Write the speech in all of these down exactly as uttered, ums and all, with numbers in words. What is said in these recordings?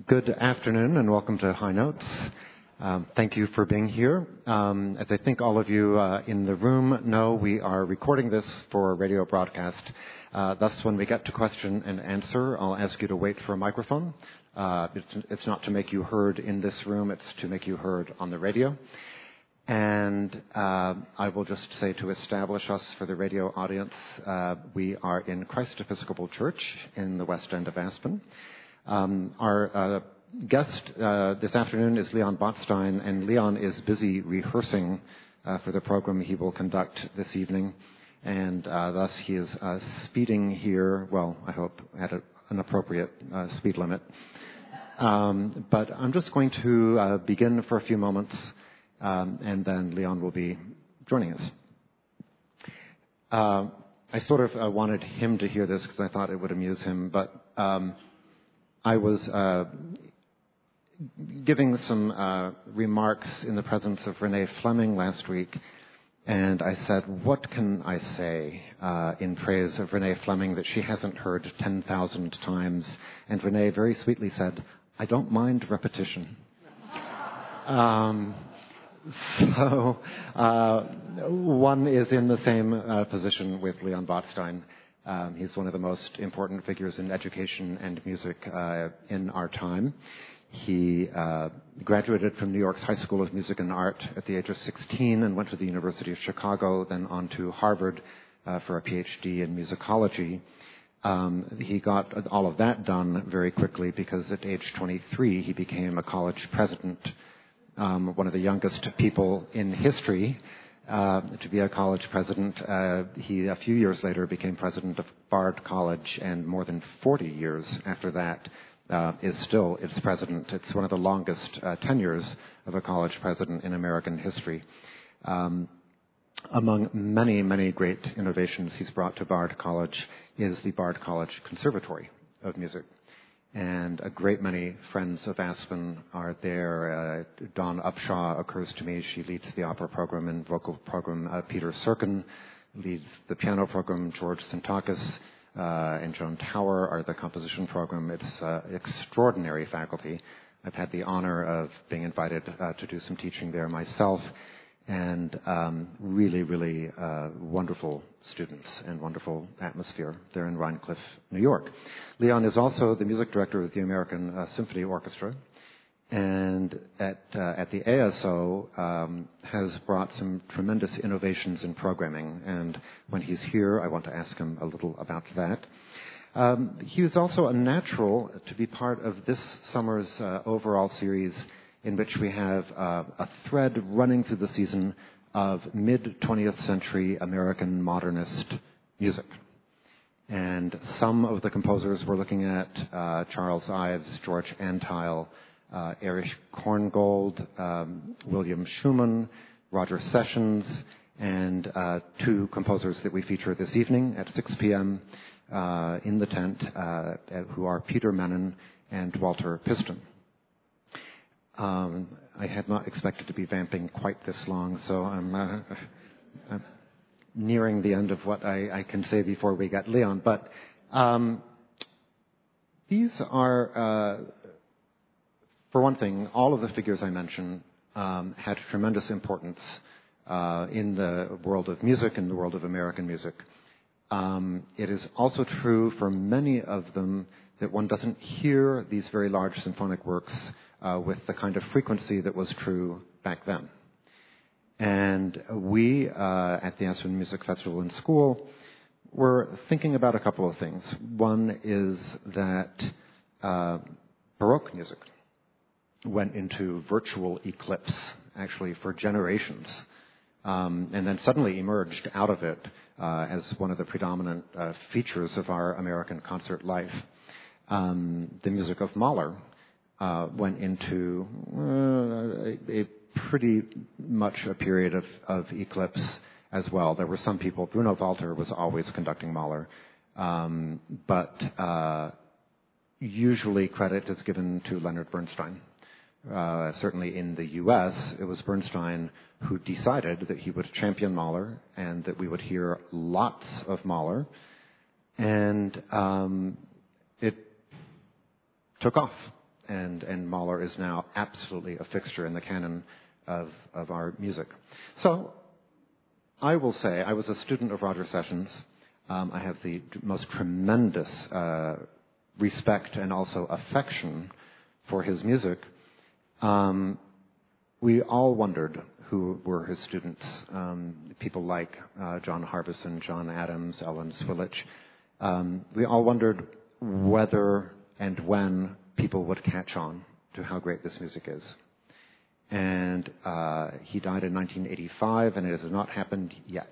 Good afternoon and welcome to High Notes. Um, thank you for being here. Um, as I think all of you uh, in the room know, we are recording this for a radio broadcast. Uh, thus, when we get to question and answer, I'll ask you to wait for a microphone. Uh, it's, it's not to make you heard in this room, it's to make you heard on the radio. And uh, I will just say to establish us for the radio audience, uh, we are in Christ Episcopal Church in the west end of Aspen. Um, our uh, guest uh, this afternoon is Leon Botstein, and Leon is busy rehearsing uh, for the program he will conduct this evening, and uh, thus he is uh, speeding here, well, I hope at a, an appropriate uh, speed limit. Um, but I'm just going to uh, begin for a few moments, um, and then Leon will be joining us. Uh, I sort of uh, wanted him to hear this because I thought it would amuse him, but um, I was uh, giving some uh, remarks in the presence of Renee Fleming last week, and I said, what can I say uh, in praise of Renee Fleming that she hasn't heard ten thousand times? And Renee very sweetly said, I don't mind repetition. um, so uh, one is in the same uh, position with Leon Botstein. Um, he's one of the most important figures in education and music uh, in our time. He uh, graduated from New York's High School of Music and Art at the age of sixteen and went to the University of Chicago, then on to Harvard uh, for a P H D in musicology. Um, he got all of that done very quickly because at age twenty-three he became a college president, um, one of the youngest people in history. Uh, to be a college president. Uh, he, a few years later, became president of Bard College, and more than forty years after that uh, is still its president. It's one of the longest uh, tenures of a college president in American history. Um, among many, many great innovations he's brought to Bard College is the Bard College Conservatory of Music. And a great many friends of Aspen are there. Uh, Dawn Upshaw occurs to me. She leads the opera program and vocal program. Uh, Peter Serkin leads the piano program. George Sintakis uh, and Joan Tower are the composition program. It's uh, extraordinary faculty. I've had the honor of being invited uh, to do some teaching there myself. And um, really, really uh, wonderful students and wonderful atmosphere there in Rhine Cliff, New York. Leon is also the music director of the American uh, Symphony Orchestra, and at uh, at the A S O um, has brought some tremendous innovations in programming. And when he's here, I want to ask him a little about that. Um, he was also a natural to be part of this summer's uh, overall series, in which we have uh, a thread running through the season of mid-twentieth century American modernist music. And some of the composers we're looking at, uh, Charles Ives, George Antheil, uh, Erich Korngold, um, William Schumann, Roger Sessions, and uh, two composers that we feature this evening at six p.m. Uh, in the tent, uh, who are Peter Menon and Walter Piston. Um, I had not expected to be vamping quite this long, so I'm, uh, I'm nearing the end of what I, I can say before we get Leon. But um, these are, uh, for one thing, all of the figures I mentioned um, had tremendous importance uh, in the world of music, in the world of American music. Um, it is also true for many of them that one doesn't hear these very large symphonic works Uh, with the kind of frequency that was true back then. And we, uh, at the Aspen Music Festival and School, were thinking about a couple of things. One is that uh, Baroque music went into virtual eclipse, actually, for generations, um, and then suddenly emerged out of it uh, as one of the predominant uh, features of our American concert life. Um, the music of Mahler Uh, went into uh, a, a pretty much a period of, of eclipse as well. There were some people, Bruno Walter was always conducting Mahler, um, but uh, usually credit is given to Leonard Bernstein. Uh, certainly in the U S, it was Bernstein who decided that he would champion Mahler and that we would hear lots of Mahler, and um, it took off. and, and Mahler is now absolutely a fixture in the canon of, of our music. So I will say I was a student of Roger Sessions. Um, I have the most tremendous uh, respect and also affection for his music. Um, we all wondered who were his students, um, people like uh, John Harbison, John Adams, Ellen Swillich. Um, we all wondered whether and when people would catch on to how great this music is. And uh, he died in nineteen eighty-five, and it has not happened yet.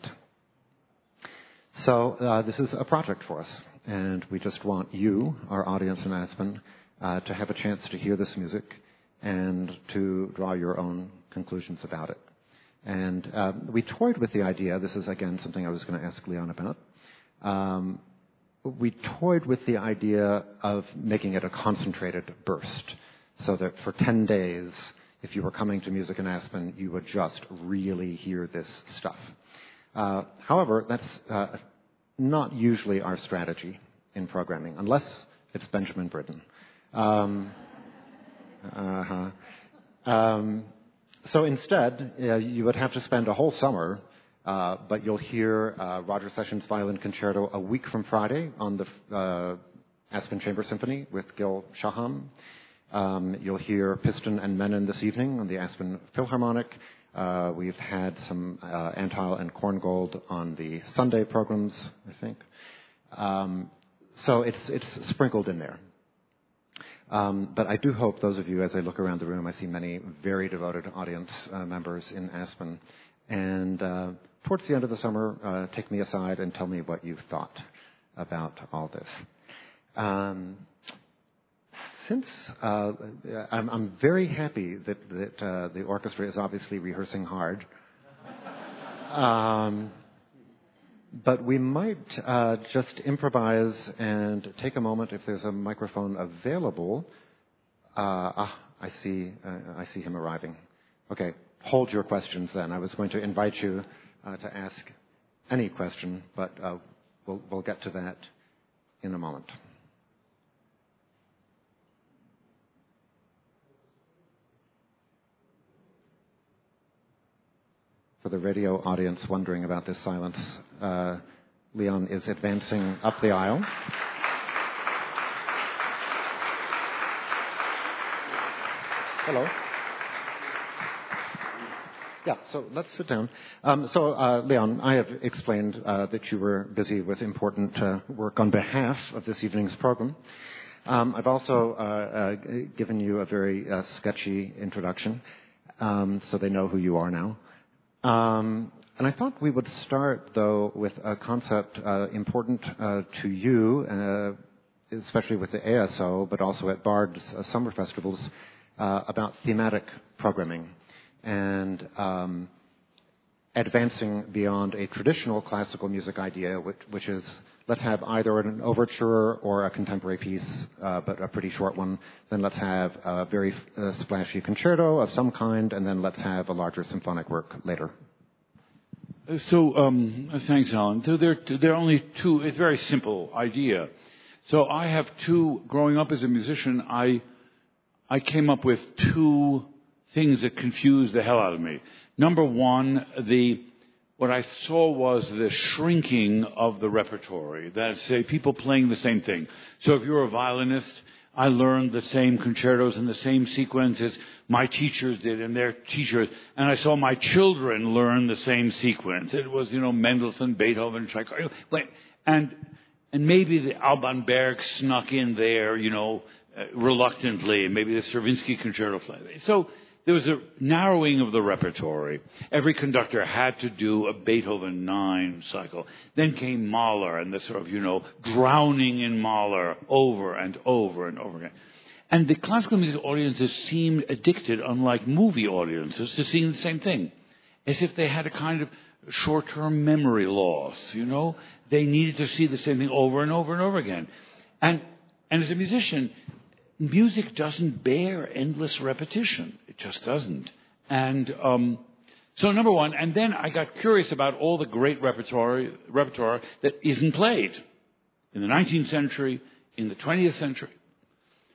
So uh, this is a project for us, and we just want you, our audience in Aspen, uh, to have a chance to hear this music and to draw your own conclusions about it. And uh, we toyed with the idea, this is again something I was going to ask Leon about, um, we toyed with the idea of making it a concentrated burst, so that for ten days, if you were coming to Music in Aspen, you would just really hear this stuff. Uh, however, that's uh, not usually our strategy in programming, unless it's Benjamin Britten. Um, uh-huh. um, so instead, uh, you would have to spend a whole summer, uh, but you'll hear uh, Roger Sessions' Violin Concerto a week from Friday on the uh, Aspen Chamber Symphony with Gil Shaham. Um, you'll hear Piston and Menon this evening on the Aspen Philharmonic. Uh, we've had some uh, Antheil and Korngold on the Sunday programs, I think. Um, so it's it's sprinkled in there. Um, but I do hope those of you, as I look around the room, I see many very devoted audience uh, members in Aspen. And uh, towards the end of the summer, uh, take me aside and tell me what you thought about all this. Um, Since uh, I'm, I'm very happy that, that uh, the orchestra is obviously rehearsing hard, um, but we might uh, just improvise and take a moment if there's a microphone available. Uh, ah, I see. Uh, I see him arriving. Okay, hold your questions then. I was going to invite you uh, to ask any question, but uh, we'll, we'll get to that in a moment. For the radio audience wondering about this silence, uh, Leon is advancing up the aisle. Hello. Yeah, so let's sit down. Um, so, uh, Leon, I have explained uh, that you were busy with important uh, work on behalf of this evening's program. Um, I've also uh, uh, given you a very uh, sketchy introduction, um, so they know who you are now. Um, and I thought we would start, though, with a concept uh, important uh, to you, uh, especially with the A S O, but also at Bard's uh, summer festivals, uh, about thematic programming and um, advancing beyond a traditional classical music idea, which, which is let's have either an overture or a contemporary piece, uh, but a pretty short one. Then let's have a very uh, splashy concerto of some kind, and then let's have a larger symphonic work later. So, um, thanks, Alan. So there, there are only two. It's a very simple idea. So I have two. Growing up as a musician, I, I came up with two things that confused the hell out of me. Number one, the what I saw was the shrinking of the repertory. That say, people playing the same thing. So if you're a violinist, I learned the same concertos in the same sequence as my teachers did and their teachers. And I saw my children learn the same sequence. It was, you know, Mendelssohn, Beethoven, Tchaikovsky. And, and maybe the Alban Berg snuck in there, you know, uh, reluctantly. Maybe the Stravinsky concerto. So there was a narrowing of the repertory. Every conductor had to do a Beethoven nine cycle. Then came Mahler and the sort of, you know, drowning in Mahler over and over and over again. And the classical music audiences seemed addicted, unlike movie audiences, to seeing the same thing. As if they had a kind of short-term memory loss, you know? They needed to see the same thing over and over and over again. And, and as a musician, music doesn't bear endless repetition. It just doesn't. And um, so number one, and then I got curious about all the great repertoire, repertoire that isn't played in the nineteenth century, in the twentieth century.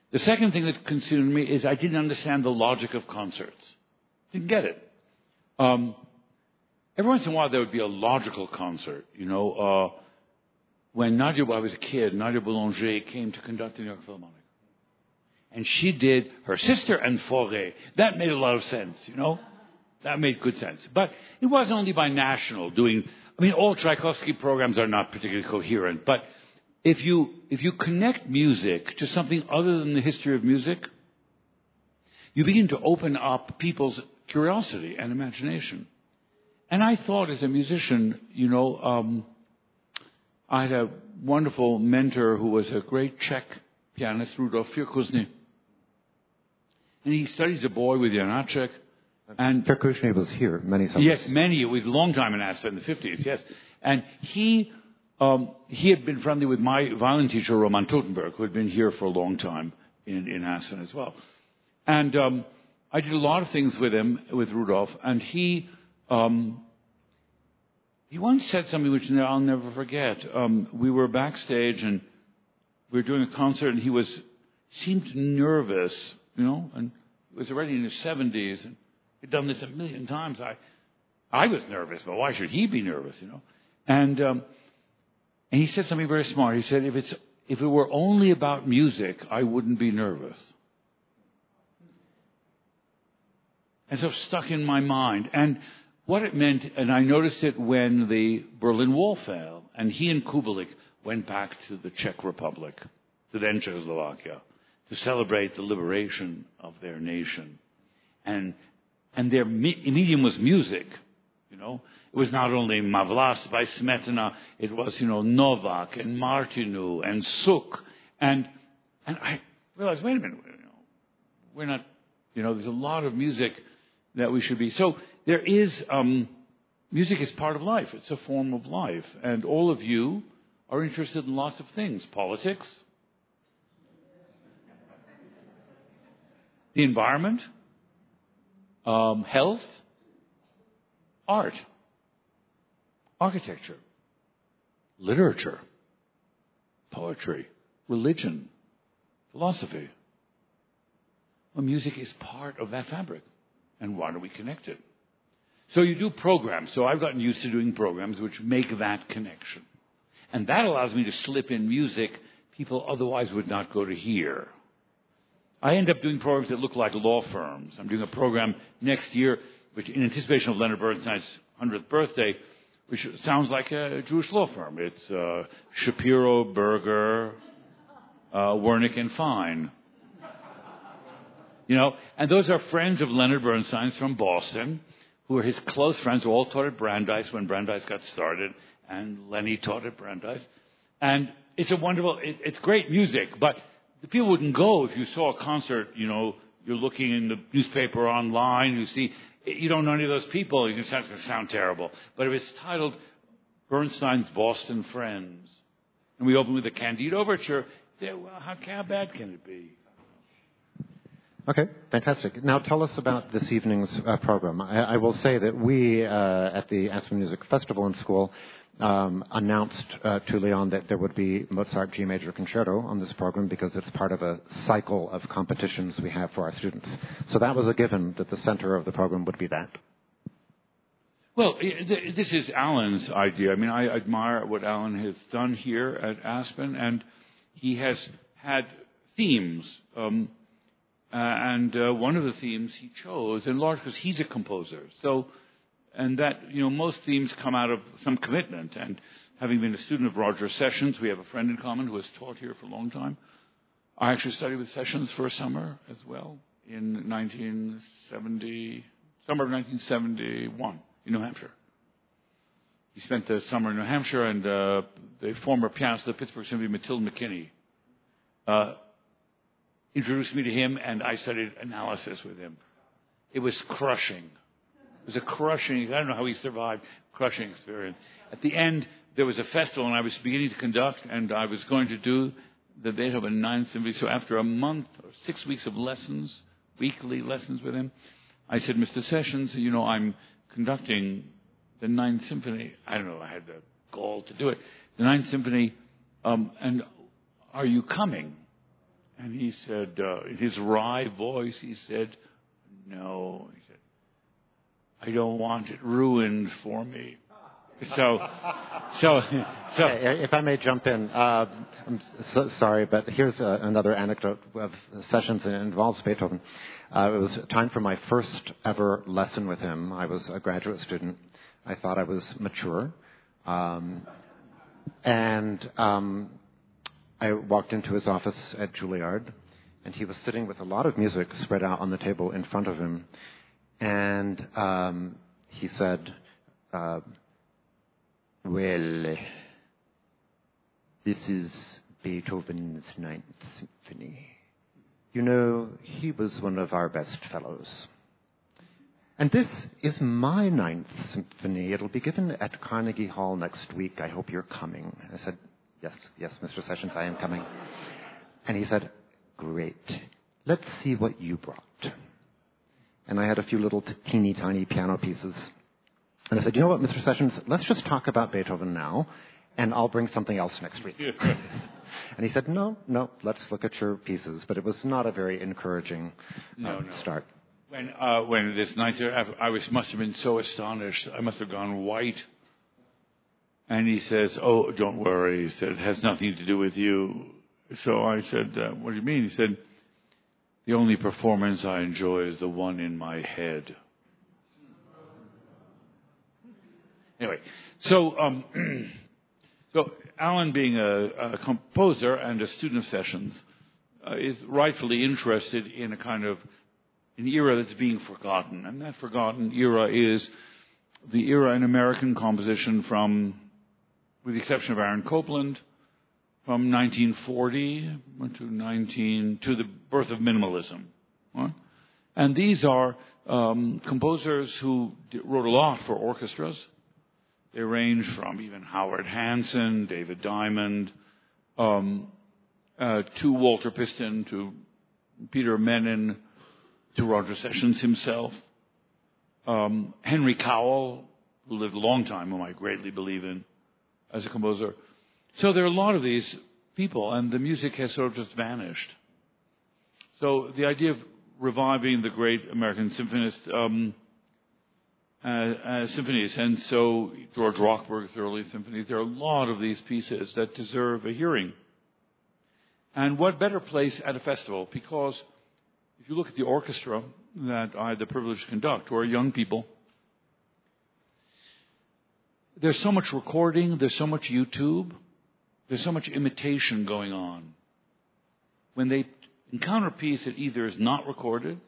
The second thing that consumed me is I didn't understand the logic of concerts. Didn't get it. Um, every once in a while there would be a logical concert, you know. Uh, when Nadia, I was a kid, Nadia Boulanger came to conduct the New York Philharmonic. And she did her sister and Fauré. That made a lot of sense, you know. That made good sense. But it wasn't only by National doing, I mean, all Tchaikovsky programs are not particularly coherent, but if you, if you connect music to something other than the history of music, you begin to open up people's curiosity and imagination. And I thought as a musician, you know, um, I had a wonderful mentor who was a great Czech pianist, Rudolf Firkusny. And he studies a boy with Janáček. And Firkusny was here many summers. Yes, many. It was a long time in Aspen in the fifties, yes. And he um, he had been friendly with my violin teacher, Roman Totenberg, who had been here for a long time in, in Aspen as well. And um, I did a lot of things with him, with Rudolf, and he um, he once said something which I'll never forget. Um, we were backstage and we were doing a concert, and he was seemed nervous, you know, and he was already in his seventies, and he'd done this a million times. I I was nervous, but why should he be nervous, you know? And um, and he said something very smart. He said, if it's if it were only about music, I wouldn't be nervous. And so it stuck in my mind. And what it meant, and I noticed it when the Berlin Wall fell, and he and Kubelik went back to the Czech Republic, to then Czechoslovakia, to celebrate the liberation of their nation. And and their me- medium was music, you know. It was not only Mavlas by Smetana, it was, you know, Novak and Martinu and Suk. And and I realized, wait a minute, you know, we're not, you know, there's a lot of music that we should be. So there is, um, music is part of life. It's a form of life. And all of you are interested in lots of things. Politics, the environment, um, health, art, architecture, literature, poetry, religion, philosophy. Well, music is part of that fabric. And why do we connect it? So you do programs. So I've gotten used to doing programs which make that connection. And that allows me to slip in music people otherwise would not go to hear. I end up doing programs that look like law firms. I'm doing a program next year, which in anticipation of Leonard Bernstein's hundredth birthday, which sounds like a Jewish law firm. It's uh, Shapiro, Berger, uh, Wernick, and Fine. You know, and those are friends of Leonard Bernstein's from Boston, who are his close friends, who all taught at Brandeis when Brandeis got started, and Lenny taught at Brandeis. And it's a wonderful, it, it's great music, but the people wouldn't go if you saw a concert, you know, you're looking in the newspaper online, you see, you don't know any of those people, it's going to sound terrible. But if it's titled Bernstein's Boston Friends, and we open with the Candide Overture, you say, well, how, how bad can it be? Okay, fantastic. Now tell us about this evening's uh, program. I, I will say that we uh, at the Aspen Music Festival and School um, announced uh, to Leon that there would be Mozart G Major Concerto on this program because it's part of a cycle of competitions we have for our students. So that was a given that the center of the program would be that. Well, this is Alan's idea. I mean, I admire what Alan has done here at Aspen, and he has had themes. Um, Uh, and uh, one of the themes he chose, in large because he's a composer. So, and that, you know, most themes come out of some commitment. And having been a student of Roger Sessions, we have a friend in common who has taught here for a long time. I actually studied with Sessions for a summer as well in nineteen seventy, summer of nineteen seventy-one in New Hampshire. He spent the summer in New Hampshire, and uh, the former pianist of the Pittsburgh Symphony, Matilda McKinney, uh, introduced me to him, and I studied analysis with him. It was crushing. It was a crushing, I don't know how he survived, crushing experience. At the end, there was a festival, and I was beginning to conduct, and I was going to do the Beethoven Ninth Symphony. So after a month or six weeks of lessons, weekly lessons with him, I said, Mister Sessions, you know, I'm conducting the Ninth Symphony. I don't know, I had the gall to do it. The Ninth Symphony, um, and are you coming? And he said, uh, in his wry voice, he said, no. He said, I don't want it ruined for me. So, so, so. Okay, if I may jump in, uh, I'm so sorry, but here's uh, another anecdote of Sessions, and it involves Beethoven. Uh, it was time for my first ever lesson with him. I was a graduate student. I thought I was mature. Um, and um, I walked into his office at Juilliard, and he was sitting with a lot of music spread out on the table in front of him. And um, he said, uh, well, this is Beethoven's Ninth Symphony. You know, he was one of our best fellows. And this is my Ninth Symphony. It'll be given at Carnegie Hall next week. I hope you're coming. I said, yes, yes, Mister Sessions, I am coming. And he said, great. Let's see what you brought. And I had a few little teeny tiny piano pieces. And I said, you know what, Mister Sessions, let's just talk about Beethoven now, and I'll bring something else next week. And he said, no, no, let's look at your pieces. But it was not a very encouraging uh, no, no. start. When uh, when this night, I was must have been so astonished. I must have gone white. And he says, oh, don't worry. He said, it has nothing to do with you. So I said, uh, what do you mean? He said, the only performance I enjoy is the one in my head. Anyway, so um, so Alan, being a, a composer and a student of Sessions, uh, is rightfully interested in a kind of an era that's being forgotten, and that forgotten era is the era in American composition from, with the exception of Aaron Copland, from nineteen forty to nineteen to the birth of minimalism, right? And these are um, composers who wrote a lot for orchestras. They range from even Howard Hanson, David Diamond, um, uh, to Walter Piston, to Peter Menon, to Roger Sessions himself, um, Henry Cowell, who lived a long time, whom I greatly believe in as a composer. So there are a lot of these people, and the music has sort of just vanished. So the idea of reviving the great American symphonist um, uh, uh, symphonies, and so George Rochberg's early symphonies, there are a lot of these pieces that deserve a hearing. And what better place at a festival? Because if you look at the orchestra that I had the privilege to conduct, who are young people, there's so much recording, there's so much YouTube, there's so much imitation going on. When they encounter a piece that either is not recorded,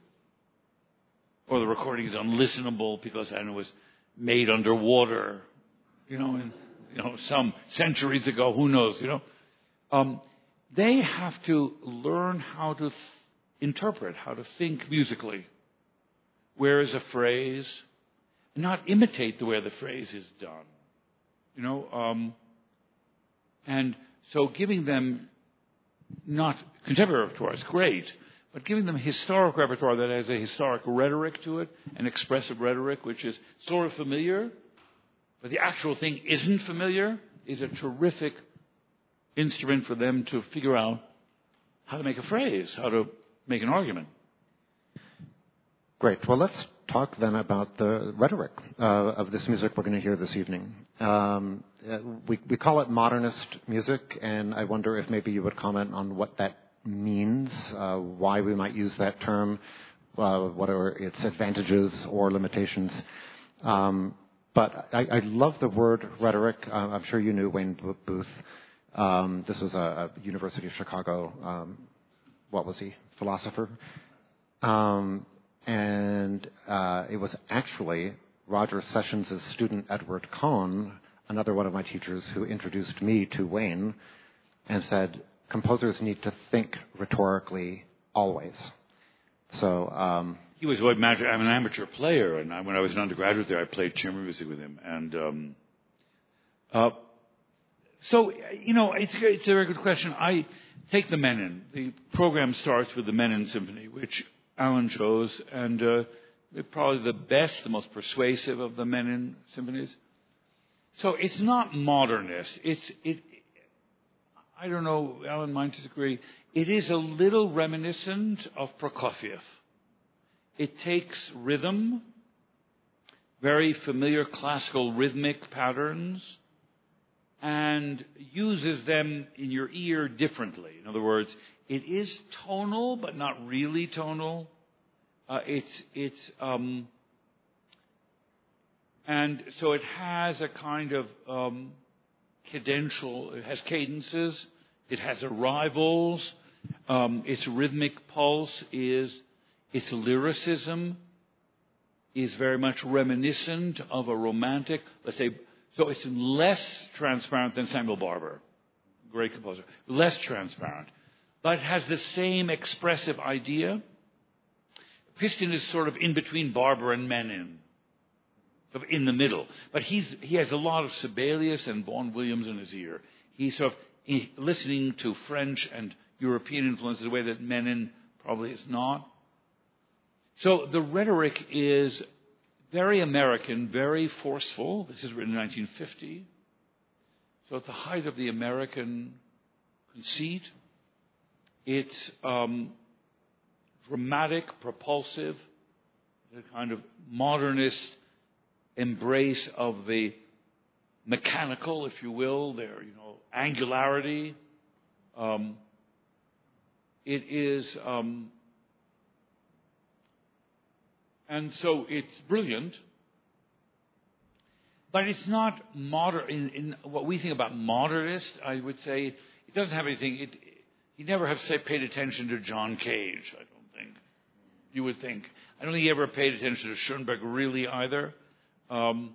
or the recording is unlistenable because, I don't know, it was made underwater, you know, in, you know, some centuries ago, who knows, you know. Um, they have to learn how to th- interpret, how to think musically. Where is a phrase? And not imitate the way the phrase is done, you know. Um, and so giving them not contemporary repertoire is great, but giving them historic repertoire that has a historic rhetoric to it, an expressive rhetoric, which is sort of familiar, but the actual thing isn't familiar, is a terrific instrument for them to figure out how to make a phrase, how to make an argument. Great. Well, let's talk then about the rhetoric uh, of this music we're going to hear this evening. Um, uh, we, we call it modernist music, and I wonder if maybe you would comment on what that means, uh, why we might use that term, uh, what are its advantages or limitations. Um, but I, I love the word rhetoric. Uh, I'm sure you knew Wayne Booth. Um, this was a, a University of Chicago, um, what was he, philosopher? Um, and uh, it was actually Roger Sessions' student Edward Cohn, another one of my teachers, who introduced me to Wayne and said, composers need to think rhetorically always. So um, he was what I'm an amateur player, and I, when I was an undergraduate there, I played chamber music with him. And um, uh, so, you know, it's, it's a very good question. I take the Menon. The program starts with the Menon Symphony, which Alan chose, and uh, probably the best, the most persuasive of the Menon symphonies. So it's not modernist. It's it. I don't know, Alan might disagree. It is a little reminiscent of Prokofiev. It takes rhythm, very familiar classical rhythmic patterns, and uses them in your ear differently. In other words, it is tonal, but not really tonal. Uh, it's, it's, um, and so it has a kind of um, cadential, it has cadences, it has arrivals, um, its rhythmic pulse is, its lyricism is very much reminiscent of a romantic, let's say, so it's less transparent than Samuel Barber, great composer, less transparent, but has the same expressive idea. Piston is sort of in between Barber and Menin, sort of in the middle. But he's, he has a lot of Sibelius and Vaughan Williams in his ear. He's sort of he, listening to French and European influences in a way that Menin probably is not. So the rhetoric is very American, very forceful. This is written in nineteen fifty. So at the height of the American conceit, it's um, dramatic, propulsive, the kind of modernist embrace of the mechanical, if you will, their you know angularity. Um, it is. Um, And so it's brilliant, but it's not modern. In, in what we think about modernist, I would say it doesn't have anything. It, he never have say paid attention to John Cage. I don't think you would think. I don't think he ever paid attention to Schoenberg really either, um,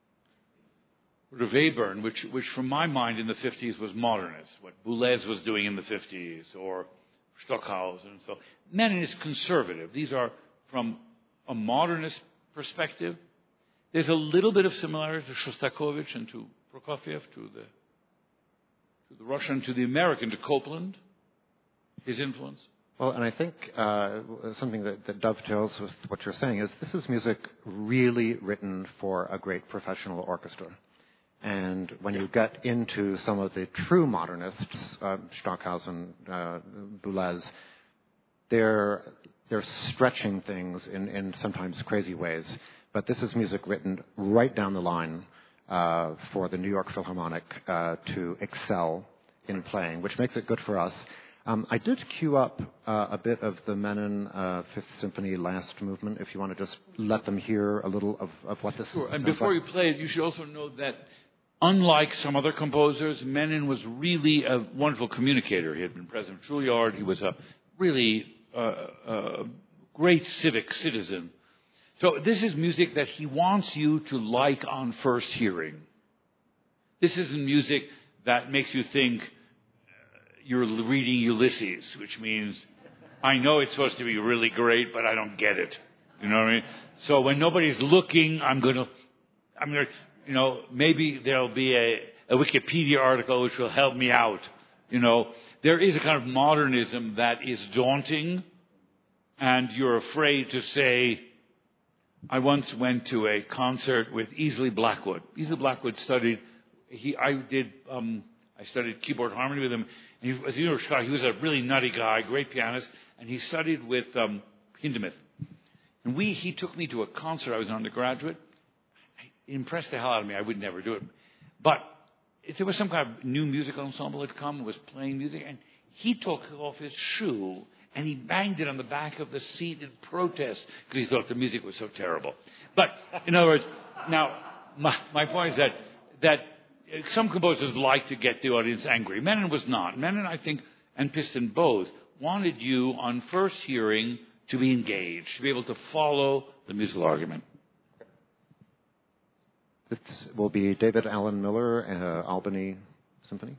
or to Webern, which, which from my mind in the fifties was modernist. What Boulez was doing in the fifties, or Stockhausen, and so Menin is conservative. These are from a modernist perspective. There's a little bit of similarity to Shostakovich and to Prokofiev, to the, to the Russian, to the American, to Copland, his influence. Well, and I think uh, something that, that dovetails with what you're saying is this is music really written for a great professional orchestra. And when you get into some of the true modernists, uh, Stockhausen, uh, Boulez, they're They're stretching things in, in sometimes crazy ways. But this is music written right down the line uh, for the New York Philharmonic uh, to excel in playing, which makes it good for us. Um, I did cue up uh, a bit of the Menin uh, Fifth Symphony last movement, if you want to just let them hear a little of, of what this is. Sure, and before like. you play it, you should also know that unlike some other composers, Menin was really a wonderful communicator. He had been president of Juilliard. He was a really Uh, uh, great civic citizen. So this is music that he wants you to like on first hearing. This isn't music that makes you think uh, you're reading Ulysses, which means I know it's supposed to be really great, but I don't get it. You know what I mean? So when nobody's looking, I'm gonna, I'm gonna, you know, maybe there'll be a, a Wikipedia article which will help me out. You know, there is a kind of modernism that is daunting, and you're afraid to say, I once went to a concert with Easley Blackwood. Easley Blackwood studied, he, I did, um, I studied keyboard harmony with him, and he was, you know, he was a really nutty guy, great pianist, and he studied with um, Hindemith. And we, he took me to a concert. I was an undergraduate. It impressed the hell out of me. I would never do it. But there was some kind of new musical ensemble had come, was playing music, and he took off his shoe and he banged it on the back of the seat in protest because he thought the music was so terrible. But in other words, now my, my point is that that some composers like to get the audience angry. Menin was not. Menin, I think, and Piston both wanted you on first hearing to be engaged, to be able to follow the musical argument. This will be David Allen Miller, uh, Albany Symphony.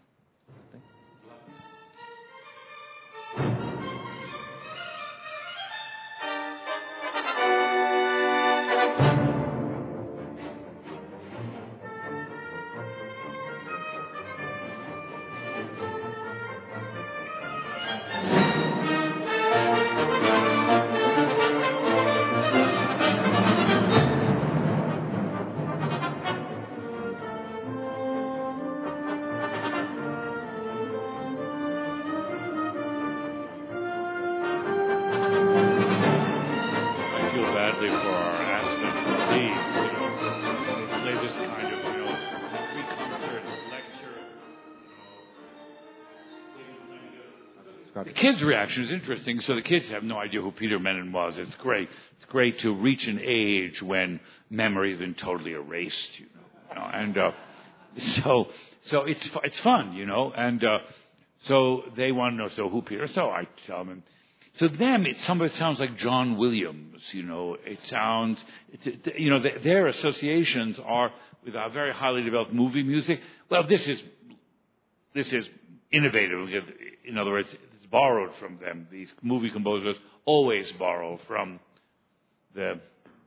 particularly for our Aspen leads, you know, they play this kind of, you know, pre-concert lecture. You know, the kids' reaction is interesting. So the kids have no idea who Peter Menon was. It's great. It's great to reach an age when memory has been totally erased, you know. You know and uh, so, so it's it's fun, you know. And uh, so they want to know so who Peter. So I tell them. To them, it, some of it sounds like John Williams. You know, it sounds. It's, you know, th- their associations are with our very highly developed movie music. Well, this is this is innovative. In other words, it's borrowed from them. These movie composers always borrow from the.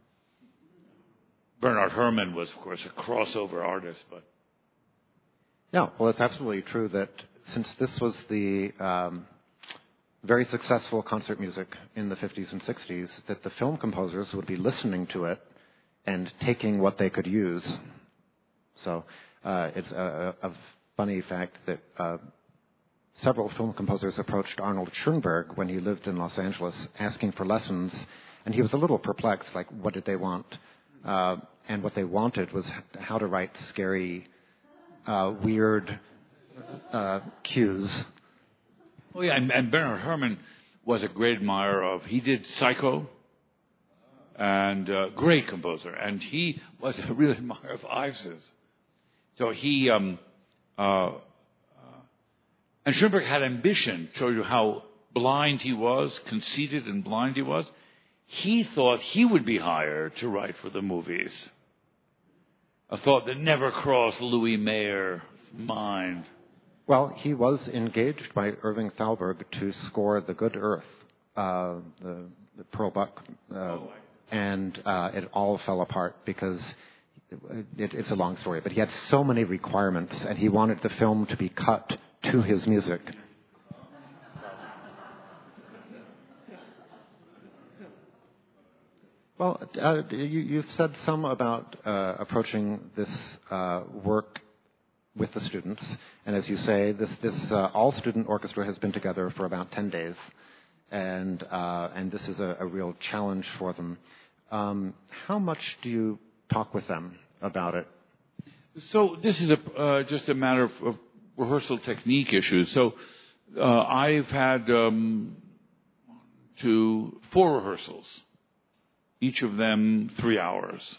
Bernard Herrmann was, of course, a crossover artist, but yeah, well, it's absolutely true that since this was the um, very successful concert music in the fifties and sixties, that the film composers would be listening to it and taking what they could use. So uh, it's a, a funny fact that uh, several film composers approached Arnold Schoenberg when he lived in Los Angeles asking for lessons, and he was a little perplexed, like, what did they want? Uh, and what they wanted was how to write scary, uh, weird uh, cues. Oh, yeah, and, and Bernard Herrmann was a great admirer of, he did Psycho, and uh, great composer, and he was a real admirer of Ives'. So he, um, uh, uh, and Schoenberg had ambition, shows you how blind he was, conceited and blind he was. He thought he would be hired to write for the movies. A thought that never crossed Louis Mayer's mind. Well, he was engaged by Irving Thalberg to score The Good Earth, uh, the, the Pearl Buck, uh, oh, and uh, it all fell apart because it, it's a long story. But he had so many requirements, and he wanted the film to be cut to his music. Well, uh, you, you've said some about uh, approaching this uh, work with the students, and as you say, this, this uh, all-student orchestra has been together for about ten days, and uh, and this is a, a real challenge for them. Um, how much do you talk with them about it? So this is a, uh, just a matter of, of rehearsal technique issues. So uh, I've had um, two, four rehearsals. Each of them three hours.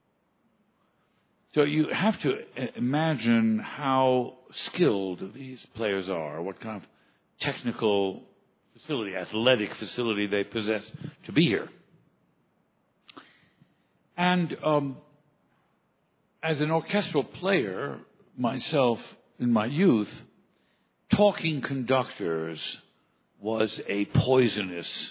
So you have to imagine how skilled these players are, what kind of technical facility, athletic facility they possess to be here. And um, as an orchestral player, myself in my youth, talking conductors was a poisonous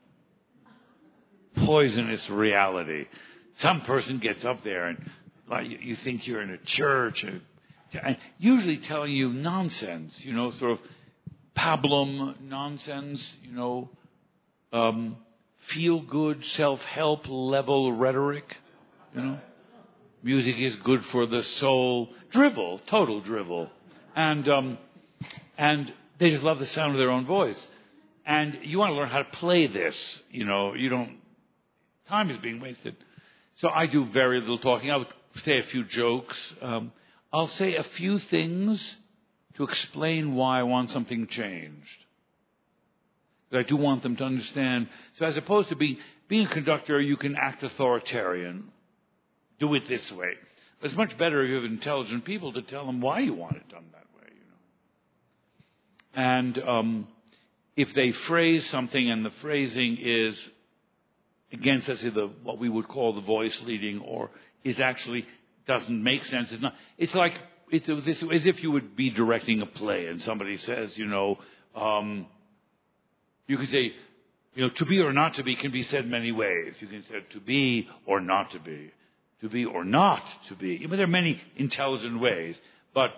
poisonous reality. Some person gets up there and like, you think you're in a church and, and usually telling you nonsense, you know, sort of pablum nonsense, you know, um, feel-good, self-help level rhetoric, you know. Music is good for the soul. Drivel, total drivel. And, um, and they just love the sound of their own voice. And you want to learn how to play this, you know, you don't time is being wasted. So I do very little talking. I would say a few jokes. Um, I'll say a few things to explain why I want something changed. But I do want them to understand. So as opposed to being, being a conductor, you can act authoritarian. Do it this way. But it's much better if you have intelligent people to tell them why you want it done that way. You know. And um, if they phrase something and the phrasing is against, let's say, the, what we would call the voice leading, or is actually doesn't make sense. It's not. It's like it's a, this, as if you would be directing a play, and somebody says, you know, um, you could say, you know, to be or not to be can be said many ways. You can say to be or not to be, to be or not to be. But there are many intelligent ways, but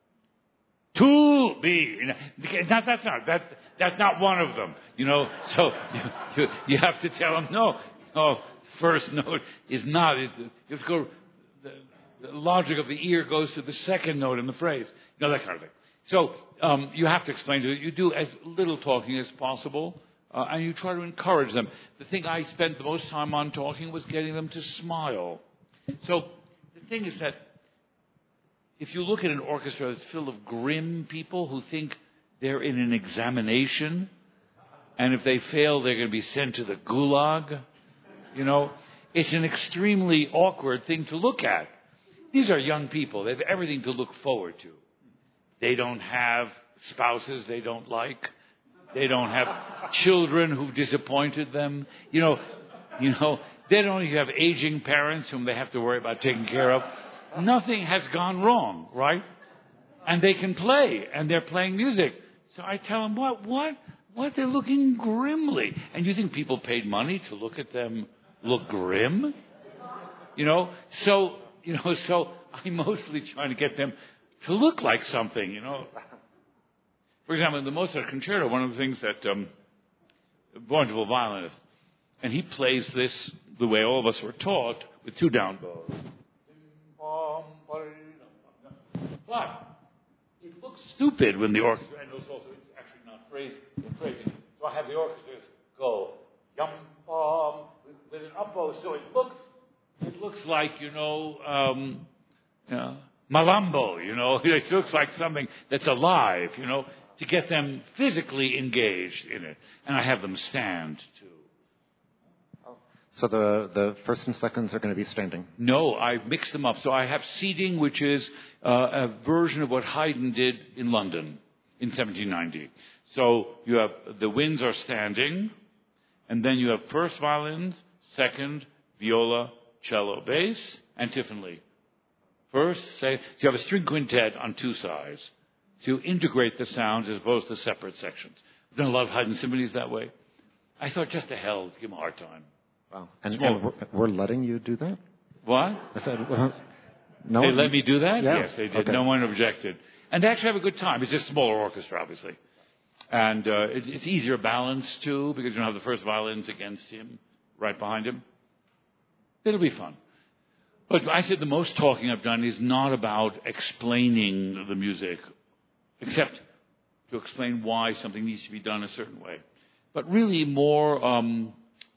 to be, you know, that, that's not that. That's not one of them, you know. So you, you, you have to tell them, no, no, first note is not. It, you have to go, the, the logic of the ear goes to the second note in the phrase. You know, that kind of thing. So um, you have to explain to it. You do as little talking as possible. uh, and you try to encourage them. The thing I spent the most time on talking was getting them to smile. So the thing is that if you look at an orchestra that's filled of grim people who think they're in an examination, and if they fail, they're going to be sent to the gulag, you know, it's an extremely awkward thing to look at. These are young people. They have everything to look forward to. They don't have spouses they don't like. They don't have children who've disappointed them. You know, you know, they don't even have aging parents whom they have to worry about taking care of. Nothing has gone wrong, right? And they can play, and they're playing music. So I tell them, what, what, what? They're looking grimly. And you think people paid money to look at them look grim? You know, so, you know, so I'm mostly trying to get them to look like something, you know. For example, in the Mozart Concerto, one of the things that, um, wonderful violinist, and he plays this the way all of us were taught, with two down bows. But it looks stupid when the orchestra, and also it's actually not phrasing, phrasing. So I have the orchestras go yum bum with, with an up bow, so it looks it looks like, you know, um, you know, Malambo, you know, it looks like something that's alive, you know, to get them physically engaged in it, and I have them stand too. So the, the first and seconds are going to be standing? No, I've mixed them up. So I have seating, which is uh, a version of what Haydn did in London in seventeen ninety. So you have the winds are standing, and then you have first violins, second, viola, cello, bass, antiphonally. First, say, so you have a string quintet on two sides to integrate the sounds as opposed to separate sections. I've done a lot of Haydn symphonies that way. I thought just to hell, give them a hard time. Wow. And, and we're, we're letting you do that? What? I said, well, no. They let me do that? Yeah. Yes, they did. Okay. No one objected. And they actually have a good time. It's just a smaller orchestra, obviously. And uh, it, it's easier balance, too, because you don't have the first violins against him, right behind him. It'll be fun. But I said the most talking I've done is not about explaining the music, except to explain why something needs to be done a certain way. But really more... Um,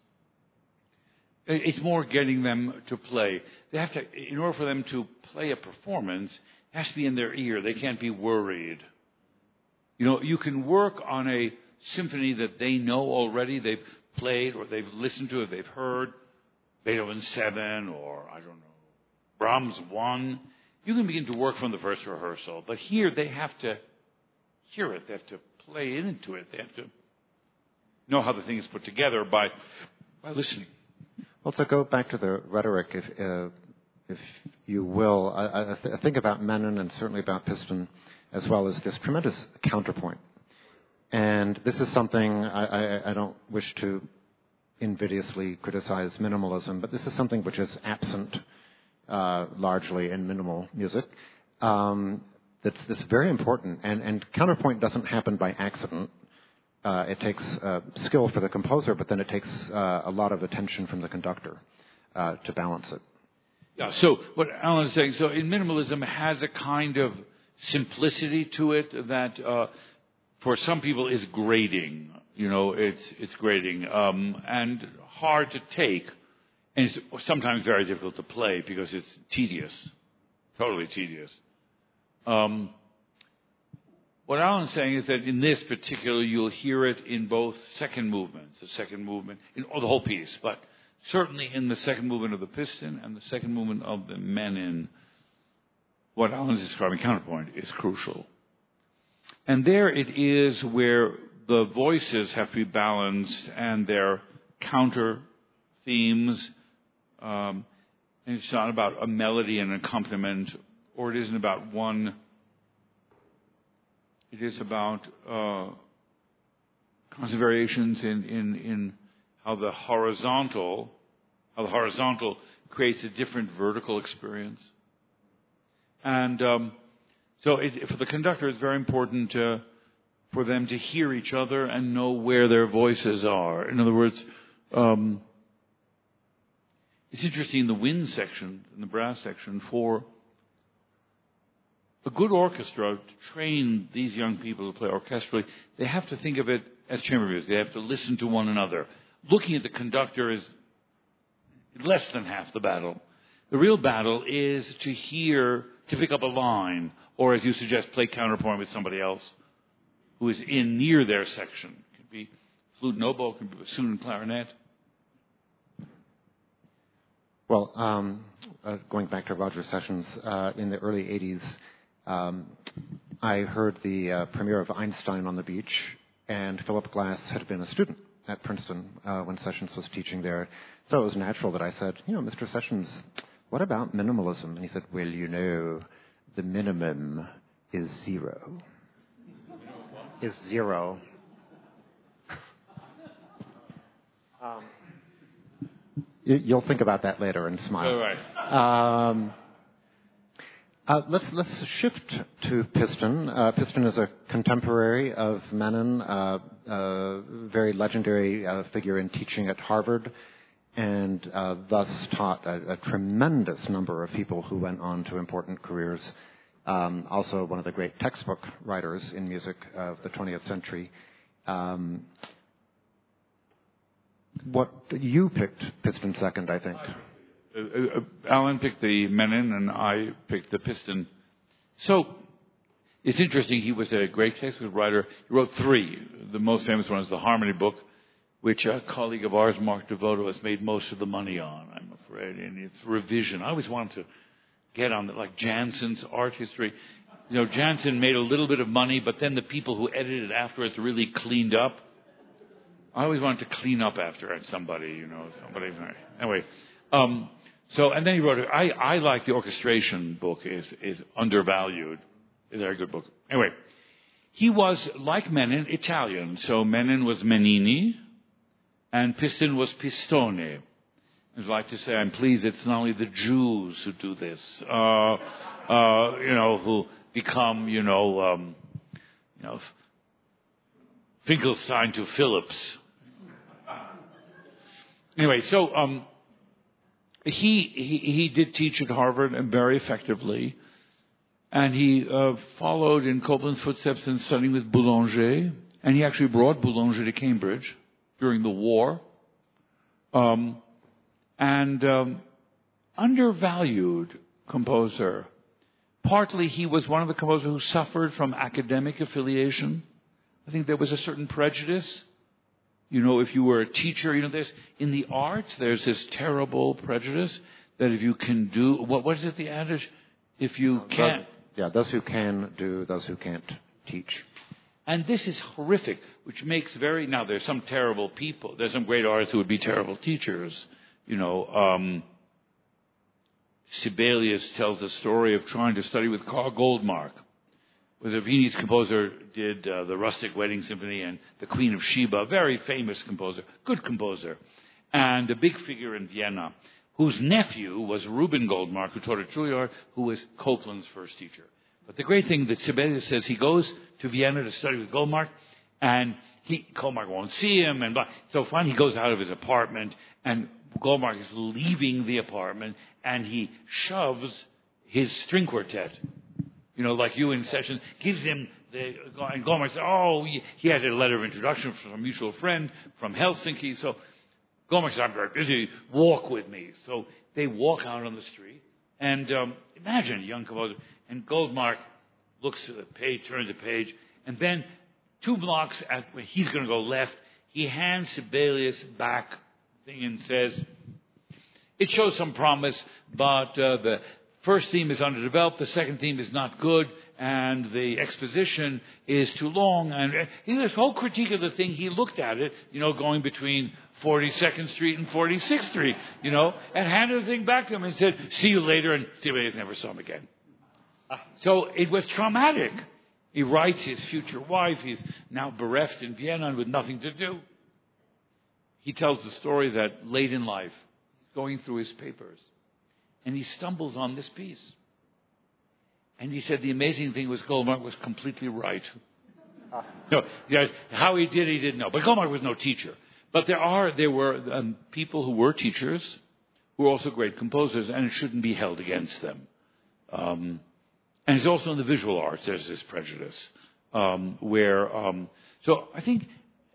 It's more getting them to play. They have to, in order for them to play a performance, it has to be in their ear. They can't be worried. You know, you can work on a symphony that they know already, they've played or they've listened to, or they've heard, Beethoven seven or, I don't know, Brahms one. You can begin to work from the first rehearsal. But here they have to hear it. They have to play into it. They have to know how the thing is put together by, by listening. Well, to go back to the rhetoric, if, uh, if you will, I, I, th- I think about Menon and certainly about Piston as well as this tremendous counterpoint. And this is something I, I, I don't wish to invidiously criticize minimalism, but this is something which is absent uh, largely in minimal music. Um, that's, that's very important. And, and counterpoint doesn't happen by accident. Uh, it takes uh, skill for the composer, but then it takes uh, a lot of attention from the conductor uh, to balance it. Yeah, so what Alan is saying, so in minimalism has a kind of simplicity to it that uh, for some people is grating. You know, it's it's grating um, and hard to take, and it's sometimes very difficult to play because it's tedious, totally tedious. Um, What Alan's saying is that in this particular, you'll hear it in both second movements, the second movement, in or the whole piece, but certainly in the second movement of the Piston and the second movement of the Menon, what Alan is describing, counterpoint, is crucial. And there it is where the voices have to be balanced and their counter themes. Um, and it's not about a melody and accompaniment, or it isn't about one... It is about uh, constant variations in, in, in how the horizontal, how the horizontal creates a different vertical experience. And um, so it, for the conductor, it's very important uh, for them to hear each other and know where their voices are. In other words, um, it's interesting in the wind section, in the brass section, for a good orchestra, to train these young people to play orchestrally, they have to think of it as chamber music. They have to listen to one another. Looking at the conductor is less than half the battle. The real battle is to hear, to pick up a line, or as you suggest, play counterpoint with somebody else who is in near their section. It could be flute and oboe, it could be bassoon and clarinet. Well, um, uh, going back to Roger Sessions, uh, in the early eighties, um, I heard the uh, premiere of Einstein on the Beach, and Philip Glass had been a student at Princeton uh, when Sessions was teaching there. So it was natural that I said, you know, Mister Sessions, what about minimalism? And he said, well, you know, the minimum is zero. Is zero. um, you, you'll think about that later and smile. All right. Um, Uh, let's let's shift to Piston. Uh, Piston is a contemporary of Menon, uh, a very legendary uh, figure in teaching at Harvard, and uh, thus taught a, a tremendous number of people who went on to important careers. Um, also, one of the great textbook writers in music of the twentieth century. Um, what you picked Piston second, I think. Uh, uh, Alan picked the Menon and I picked the Piston. So it's interesting. He was a great textbook writer. He wrote three. The most famous one is the Harmony book, which a colleague of ours, Mark Devoto, has made most of the money on, I'm afraid. And it's revision. I always wanted to get on it, like Jansen's art history. You know, Jansen made a little bit of money, but then the people who edited afterwards really cleaned up. I always wanted to clean up after somebody, you know, somebody. Anyway. Um, So, and then he wrote, I, I like the orchestration book, is, is undervalued. It's a very good book. Anyway, he was, like Menon, Italian. So Menon was Menini, and Piston was Pistone. I'd like to say, I'm pleased it's not only the Jews who do this, uh, uh, you know, who become, you know, um, you know, Finkelstein to Phillips. Anyway, so, um, He, he he did teach at Harvard and very effectively, and he uh, followed in Copland's footsteps in studying with Boulanger, and he actually brought Boulanger to Cambridge during the war, um, and um, undervalued composer. Partly he was one of the composers who suffered from academic affiliation. I think there was a certain prejudice. You know, if you were a teacher, you know, there's, in the arts, there's this terrible prejudice that if you can do, what, what is it, the adage? If you can't. Those, yeah, those who can do, those who can't teach. And this is horrific, which makes very, now there's some terrible people, there's some great artists who would be terrible teachers. You know, um, Sibelius tells the story of trying to study with Carl Goldmark. Was a Viennese composer, did uh, the Rustic Wedding Symphony and the Queen of Sheba, very famous composer, good composer, and a big figure in Vienna, whose nephew was Reuben Goldmark, who taught at Juilliard, who was Copland's first teacher. But the great thing that Sibelius says, he goes to Vienna to study with Goldmark, and he, Goldmark won't see him, and blah. So finally he goes out of his apartment, and Goldmark is leaving the apartment, and he shoves his string quartet. You know, like you in session, gives him the, and Goldmark said, oh, he, he had a letter of introduction from a mutual friend from Helsinki. So Goldmark said, I'm very busy, walk with me. So they walk out on the street. And um, imagine a young composer. And Goldmark looks at the page, turns the page. And then two blocks at when he's going to go left, he hands Sibelius back thing and says, it shows some promise, but uh, the first theme is underdeveloped, the second theme is not good, and the exposition is too long. And this whole critique of the thing, he looked at it, you know, going between forty-second Street and forty-sixth Street, you know, and handed the thing back to him and said, see you later, and Sibelius never saw him again. So it was traumatic. He writes his future wife, he's now bereft in Vienna and with nothing to do. He tells the story that late in life, going through his papers, and he stumbles on this piece. And he said the amazing thing was Goldmark was completely right. Uh. No, yeah, how he did, he didn't know. But Goldmark was no teacher. But there are, there were um, people who were teachers who were also great composers, and it shouldn't be held against them. Um, and it's also in the visual arts, there's this prejudice. Um, where, um, so I think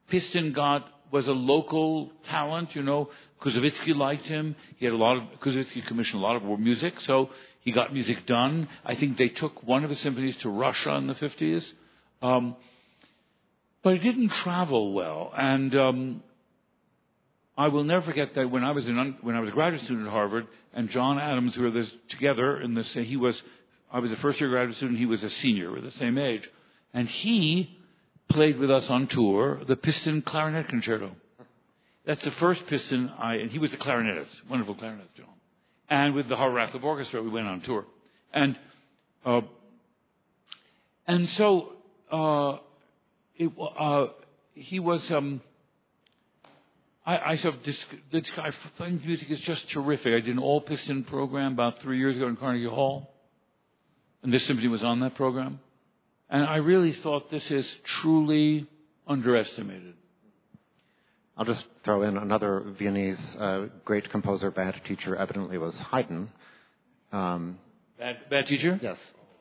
Piston got was a local talent, you know. Koussevitzky liked him. He had a lot of Koussevitzky commissioned a lot of war music, so he got music done. I think they took one of his symphonies to Russia in the fifties, um, but it didn't travel well. And um, I will never forget that when I was in, when I was a graduate student at Harvard, and John Adams, we were this, together in this. He was I was a first year graduate student. He was a senior. We're the same age, and he played with us on tour the Piston Clarinet Concerto. That's the first Piston I, and he was the clarinetist, wonderful clarinetist, John. And with the Harvard Ratcliffe Orchestra, we went on tour. And, uh, and so, uh, it, uh, he was, um, I, I sort of, this, this guy, Fleming's music is just terrific. I did an all Piston program about three years ago in Carnegie Hall. And this symphony was on that program. And I really thought this is truly underestimated. I'll just throw in another Viennese uh, great composer, bad teacher, evidently was Haydn. Um, bad, bad teacher? Yes.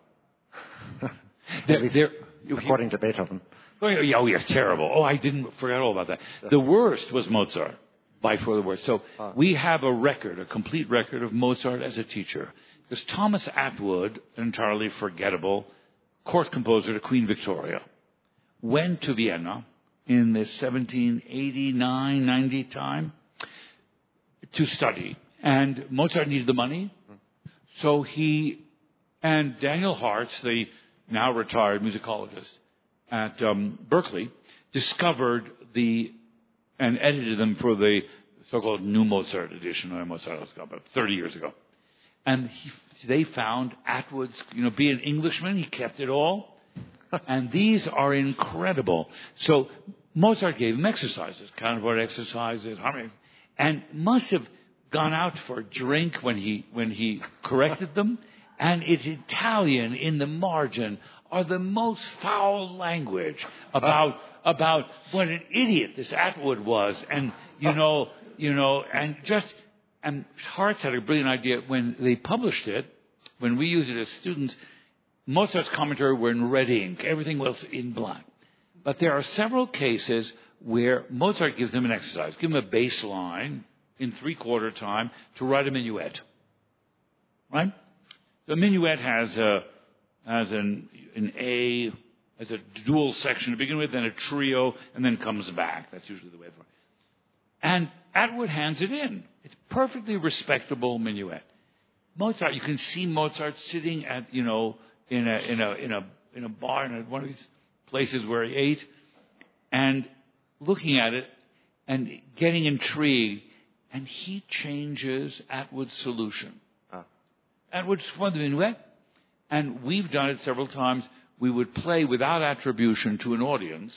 there, there, according to Beethoven. Oh, yeah, oh, yes, terrible. Oh, I didn't forget all about that. The worst was Mozart, by far the worst. So uh, we have a record, a complete record of Mozart as a teacher. Because Thomas Atwood, entirely forgettable, court composer to Queen Victoria, went to Vienna in the seventeen eighty-nine ninety time to study. And Mozart needed the money. So he and Daniel Hartz, the now retired musicologist at um, Berkeley, discovered the and edited them for the so-called New Mozart edition of Mozart about thirty years ago. And he, they found Atwood's, you know, being an Englishman, he kept it all. And these are incredible. So Mozart gave him exercises, counterpoint exercises, harmony, and must have gone out for a drink when he when he corrected them. And it's Italian in the margin are the most foul language about about what an idiot this Atwood was, and you know, you know, and just. And Hartz had a brilliant idea when they published it, when we used it as students, Mozart's commentary were in red ink. Everything was in black. But there are several cases where Mozart gives them an exercise, give them a bass line in three-quarter time to write a minuet. Right? So a minuet has a, has an, an A, has a dual section to begin with, then a trio, and then comes back. That's usually the way it works. And Atwood hands it in. It's perfectly respectable minuet. Mozart, you can see Mozart sitting at, you know, in a in a in a in a bar in a, one of these places where he ate, and looking at it and getting intrigued, and he changes Atwood's solution. Oh. Atwood's for the minuet, and we've done it several times. We would play without attribution to an audience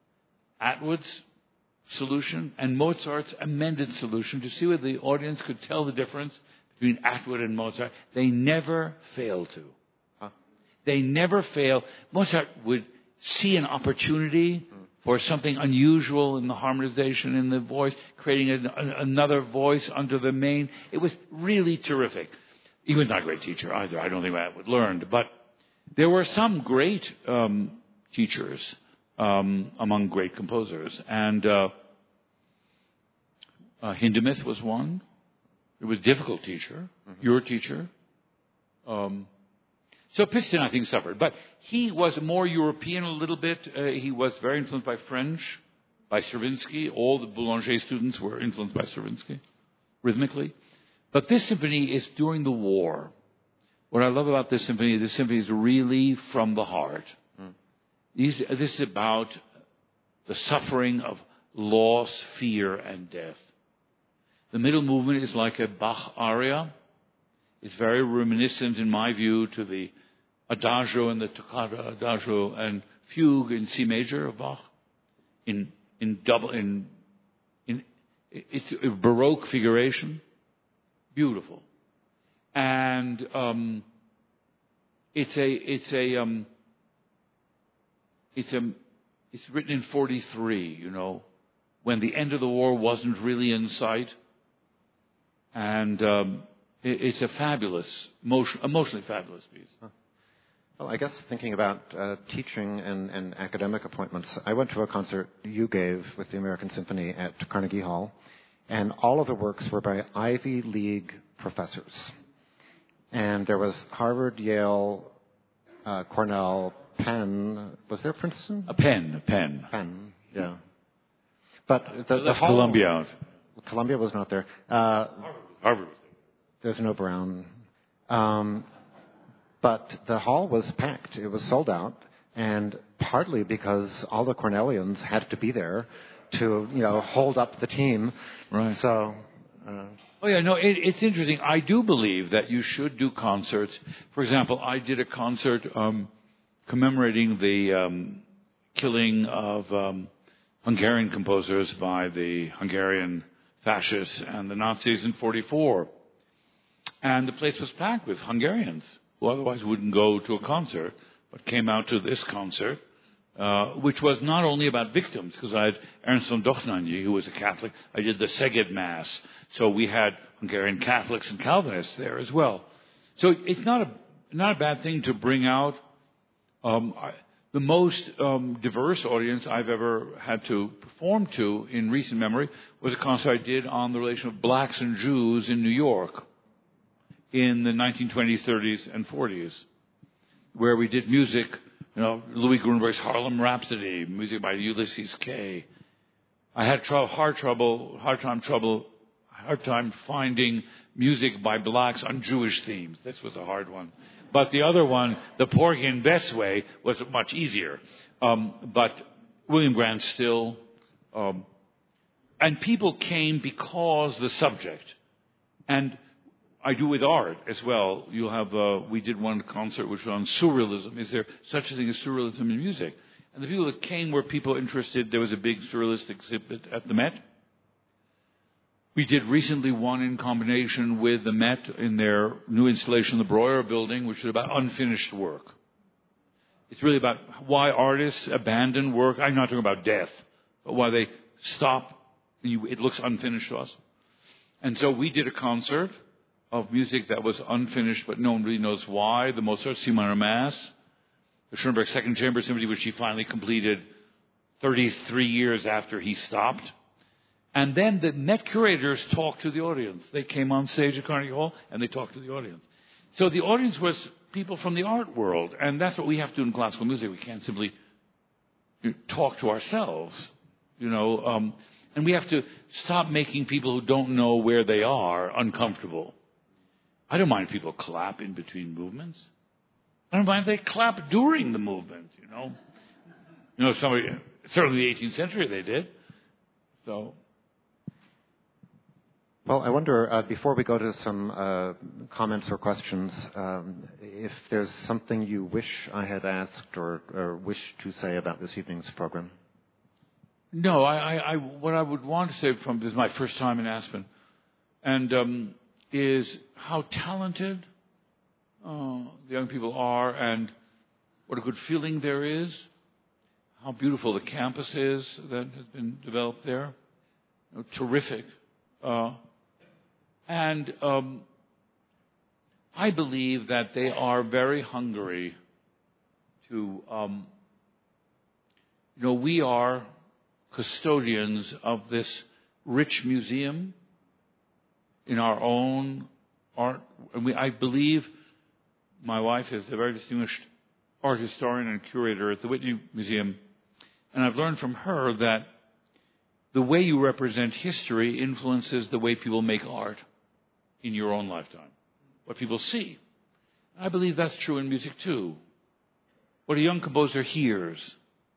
Atwood's solution and Mozart's amended solution to see whether the audience could tell the difference between Atwood and Mozart. They never fail to. Huh? They never fail. Mozart would see an opportunity mm. for something unusual in the harmonization in the voice, creating a, a, another voice under the main. It was really terrific. He was not a great teacher either. I don't think Atwood learned, but there were some great um, teachers um, among great composers, and uh, Uh, Hindemith was one. It was a difficult teacher. Mm-hmm. Your teacher. Um, so Piston, I think, suffered. But he was more European a little bit. Uh, he was very influenced by French, by Stravinsky. All the Boulanger students were influenced by Stravinsky, rhythmically. But this symphony is during the war. What I love about this symphony, this symphony is really from the heart. Mm. These, this is about the suffering of loss, fear, and death. The middle movement is like a Bach aria. It's very reminiscent, in my view, to the Adagio and the Toccata, Adagio and Fugue in C major of Bach. In in double in in it's a Baroque figuration, beautiful, and um, it's a it's a um, it's a it's written in forty-three. You know, when the end of the war wasn't really in sight. And um, it, it's a fabulous, emotion, emotionally fabulous piece. Huh. Well, I guess thinking about uh, teaching and, and academic appointments, I went to a concert you gave with the American Symphony at Carnegie Hall, and all of the works were by Ivy League professors. And there was Harvard, Yale, uh, Cornell, Penn. Was there Princeton? A Penn, a Penn. Penn, yeah. But the, the left hall, Columbia out. Columbia was not there. Uh, Harvard. there's no Brown. Um, but the hall was packed. It was sold out, and partly because all the Cornellians had to be there to, you know, hold up the team. Right. So. Uh, Oh yeah, no, it, it's interesting. I do believe that you should do concerts. For example, I did a concert um, commemorating the um, killing of um, Hungarian composers by the Hungarian fascists and the Nazis in forty-four. And the place was packed with Hungarians who otherwise wouldn't go to a concert, but came out to this concert, uh, which was not only about victims, because I had Ernst von Dochnányi, who was a Catholic. I did the Szeged Mass. So we had Hungarian Catholics and Calvinists there as well. So it's not a, not a bad thing to bring out um, I, the most um, diverse audience I've ever had to perform to in recent memory was a concert I did on the relation of blacks and Jews in New York in the nineteen twenties, thirties, and forties, where we did music, you know, Louis Grunberg's Harlem Rhapsody, music by Ulysses Kay. I had trou- hard trouble, hard time trouble, hard time finding music by blacks on Jewish themes. This was a hard one. But the other one, the Porgy and Bess Way, was much easier. Um, but William Grant Still, um, and people came because the subject. And I do with art as well. You'll have, uh, we did one concert which was on surrealism. Is there such a thing as surrealism in music? And the people that came were people interested. There was a big surrealist exhibit at the Met. We did recently one in combination with the Met in their new installation, the Breuer Building, which is about unfinished work. It's really about why artists abandon work. I'm not talking about death, but why they stop. It looks unfinished to us. And so we did a concert of music that was unfinished, but no one really knows why. The Mozart C minor Mass, the Schoenberg Second Chamber Symphony, which he finally completed thirty-three years after he stopped. And then the Met curators talked to the audience. They came on stage at Carnegie Hall and they talked to the audience. So the audience was people from the art world, and that's what we have to do in classical music. We can't simply you know, talk to ourselves, you know, um, and we have to stop making people who don't know where they are uncomfortable. I don't mind people clap in between movements. I don't mind if they clap during the movement, you know. You know, somebody, certainly in the eighteenth century they did. So. Well, I wonder, uh, before we go to some uh, comments or questions, um, if there's something you wish I had asked or, or wish to say about this evening's program. No, I, I, I, what I would want to say from this is my first time in Aspen, and um, is how talented uh, the young people are, and what a good feeling there is. How beautiful the campus is that has been developed there. You know, terrific. Uh, and um, I believe that they are very hungry to, um, you know, we are custodians of this rich museum in our own art. And we, I believe my wife is a very distinguished art historian and curator at the Whitney Museum. And I've learned from her that the way you represent history influences the way people make art in your own lifetime, what people see. I believe that's true in music too. What a young composer hears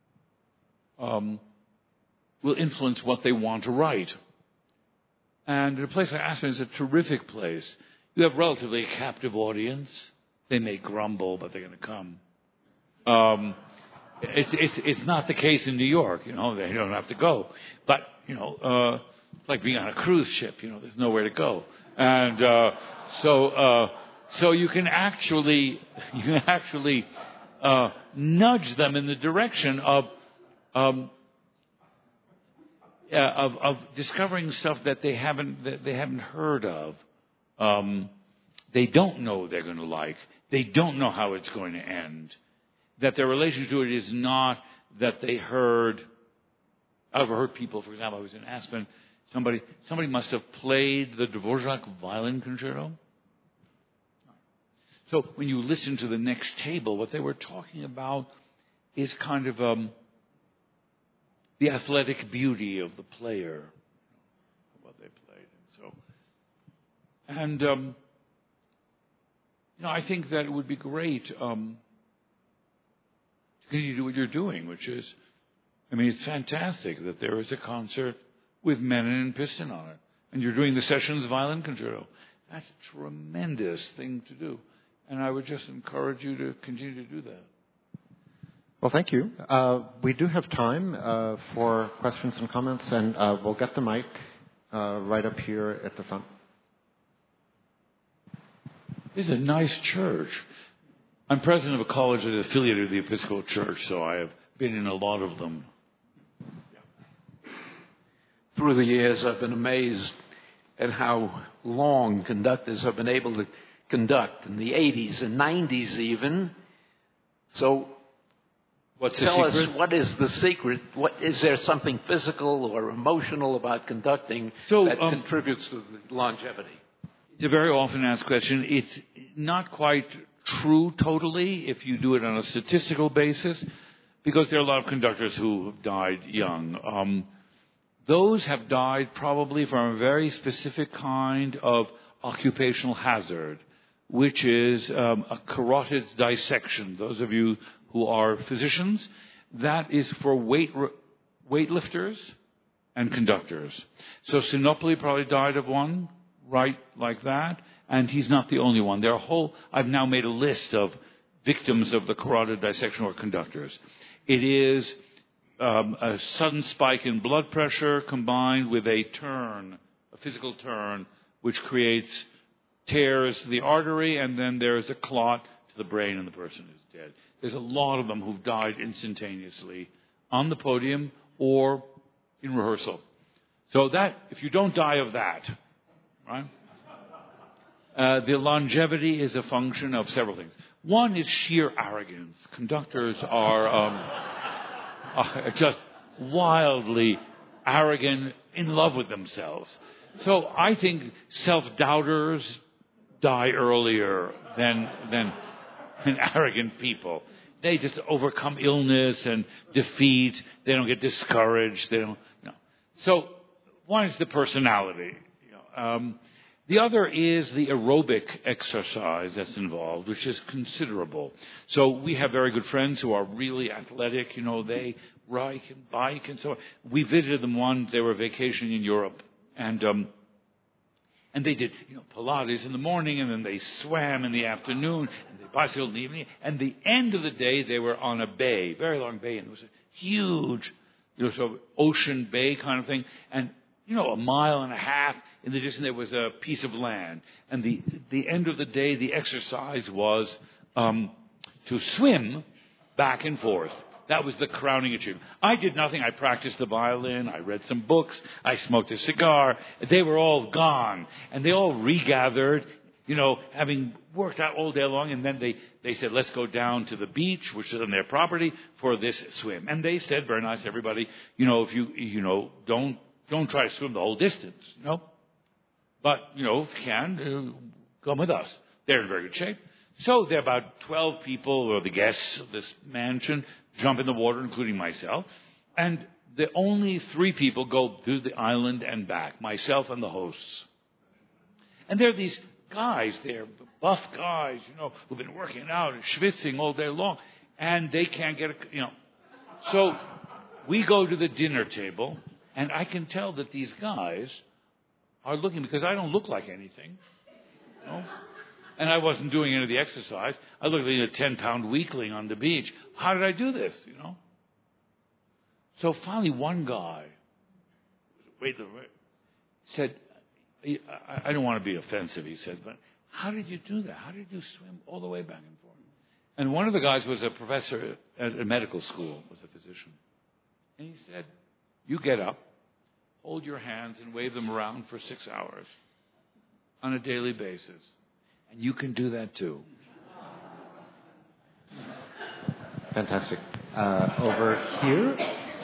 um, will influence what they want to write. And a place like Aspen is a terrific place. You have relatively a captive audience. They may grumble, but they're going to come. Um, it's, it's, it's not the case in New York. You know, they don't have to go. But, you know, uh, it's like being on a cruise ship. You know, there's nowhere to go. And uh, so uh, so you can actually, you can actually uh, nudge them in the direction of, um, uh, of, of discovering stuff that they haven't, that they haven't heard of. Um, they don't know they're going to like. they don't know how it's going to end. That their relation to it is not that they heard, I've heard people, for example, I was in Aspen, somebody, somebody must have played the Dvorak violin concerto. So when you listen to the next table, what they were talking about is kind of um, the athletic beauty of the player, what they played. And so, and um, you know, I think that it would be great um, to continue to do what you're doing, which is, I mean, it's fantastic that there is a concert with Menon and Piston on it, and you're doing the Sessions Violin Concerto. That's a tremendous thing to do. And I would just encourage you to continue to do that. Well, thank you. Uh, we do have time uh, for questions and comments, and uh, we'll get the mic uh, right up here at the front. It's a nice church. I'm president of a college that is affiliated with the Episcopal Church, so I have been in a lot of them. Through the years, I've been amazed at how long conductors have been able to conduct, in the eighties and nineties even. So What's the tell secret? us, what is the secret? What, is there something physical or emotional about conducting So, that um, contributes to the longevity? It's a very often asked question. It's not quite true totally if you do it on a statistical basis, because there are a lot of conductors who have died young. Um, those have died probably from a very specific kind of occupational hazard, which is um, a carotid dissection. Those of you who are physicians, that is for weight weightlifters and conductors. So Sinopoli probably died of one, right like that, and he's not the only one. There are a whole, I've now made a list of victims of the carotid dissection or conductors. It is um, a sudden spike in blood pressure combined with a turn, a physical turn, which creates tears the artery, and then there's a clot to the brain, and the person is dead. There's a lot of them who've died instantaneously on the podium or in rehearsal. So that, if you don't die of that, right? Uh, the longevity is a function of several things. One is sheer arrogance. Conductors are, um, are just wildly arrogant, in love with themselves. So I think self-doubters die earlier than, than, than arrogant people. They just overcome illness and defeat. They don't get discouraged. They don't, you know. So one is the personality. You know. Um, the other is the aerobic exercise that's involved, which is considerable. So we have very good friends who are really athletic. You know, they ride and bike and so on. We visited them once. They were vacationing in Europe. And um, and they did, you know, Pilates in the morning, and then they swam in the afternoon, and they bicycled in the evening. And the end of the day, they were on a bay, very long bay, and there was a huge, you know, sort of ocean bay kind of thing. And, you know, a mile and a half in the distance, there was a piece of land. And the the end of the day, the exercise was um, to swim back and forth. That was the crowning achievement. I did nothing. I practiced the violin. I read some books. I smoked a cigar. They were all gone. And they all regathered, you know, having worked out all day long. And then they, they said, let's go down to the beach, which is on their property, for this swim. And they said, very nice, everybody, you know, if you, you know, don't, don't try to swim the whole distance, you know. But, you know, if you can, uh, come with us. They're in very good shape. So there are about twelve people, or the guests of this mansion, jump in the water, including myself. And the only three people go to the island and back, myself and the hosts. And there are these guys there, buff guys, you know, who've been working out and schwitzing all day long. And they can't get a, you know. So we go to the dinner table, and I can tell that these guys are looking, because I don't look like anything, you know. And I wasn't doing any of the exercise. I looked like a ten-pound weakling on the beach. How did I do this, you know? So finally one guy, wait, said, I don't want to be offensive, he said, but how did you do that? How did you swim all the way back and forth? And one of the guys was a professor at a medical school, was a physician. And he said, you get up, hold your hands and wave them around for six hours on a daily basis. And you can do that too. Fantastic. Uh, over here.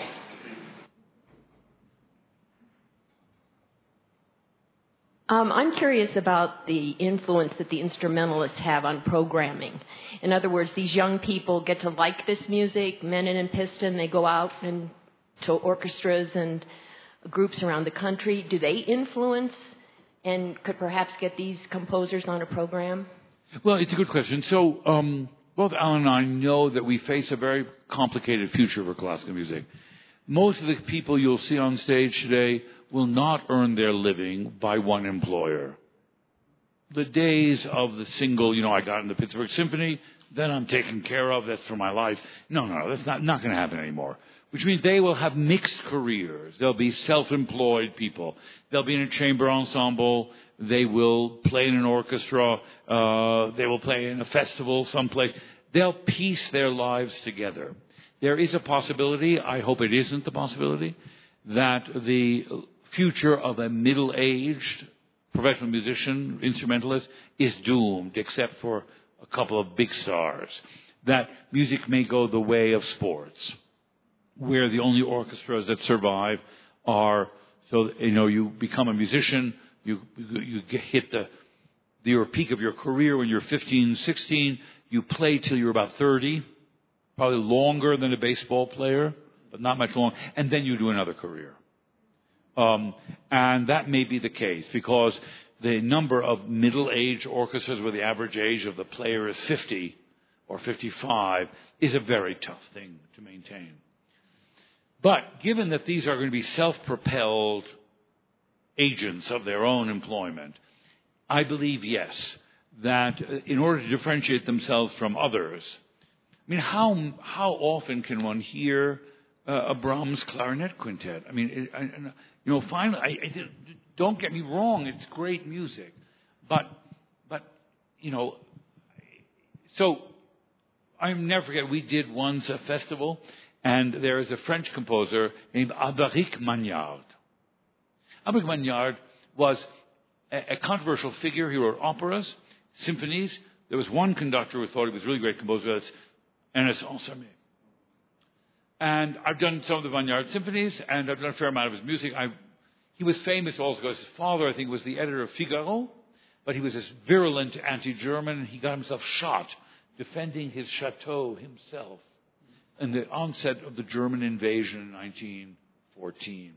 Um, I'm curious about the influence that the instrumentalists have on programming. In other words, these young people get to like this music, Menon and Piston, they go out and to orchestras and groups around the country. Do they influence and could perhaps get these composers on a program? Well, it's a good question. So um, both Alan and I know that we face a very complicated future for classical music. Most of the people you'll see on stage today will not earn their living by one employer. The days of the single, you know, I got in the Pittsburgh Symphony, then I'm taken care of, that's for my life. No, no, that's not, not going to happen anymore. Which means they will have mixed careers. They'll be self-employed people. They'll be in a chamber ensemble. They will play in an orchestra. Uh, they will play in a festival someplace. They'll piece their lives together. There is a possibility, I hope it isn't the possibility, that the future of a middle-aged professional musician, instrumentalist, is doomed, except for a couple of big stars. That music may go the way of sports, where the only orchestras that survive are, so, you know, you become a musician, you you get, hit the, the your peak of your career when you're fifteen, sixteen, you play till you're about thirty, probably longer than a baseball player, but not much longer, and then you do another career. Um, and that may be the case, because the number of middle-aged orchestras where the average age of the player is fifty or fifty-five is a very tough thing to maintain. But given that these are going to be self-propelled agents of their own employment, I believe, yes, that in order to differentiate themselves from others, I mean, how how often can one hear uh, a Brahms clarinet quintet? I mean, it, I, you know, finally, I, I, don't get me wrong, it's great music, but but you know, so I'll never forget. We did once a festival, and there is a French composer named Albéric Magnard. Albéric Magnard was a, a controversial figure. He wrote operas, symphonies. There was one conductor who thought he was a really great composer. That's Ernest Ansermet. And I've done some of the Magnard symphonies, and I've done a fair amount of his music. I, he was famous also because his father, I think, was the editor of Figaro, but he was this virulent anti-German, and he got himself shot defending his chateau himself in the onset of the German invasion in nineteen fourteen.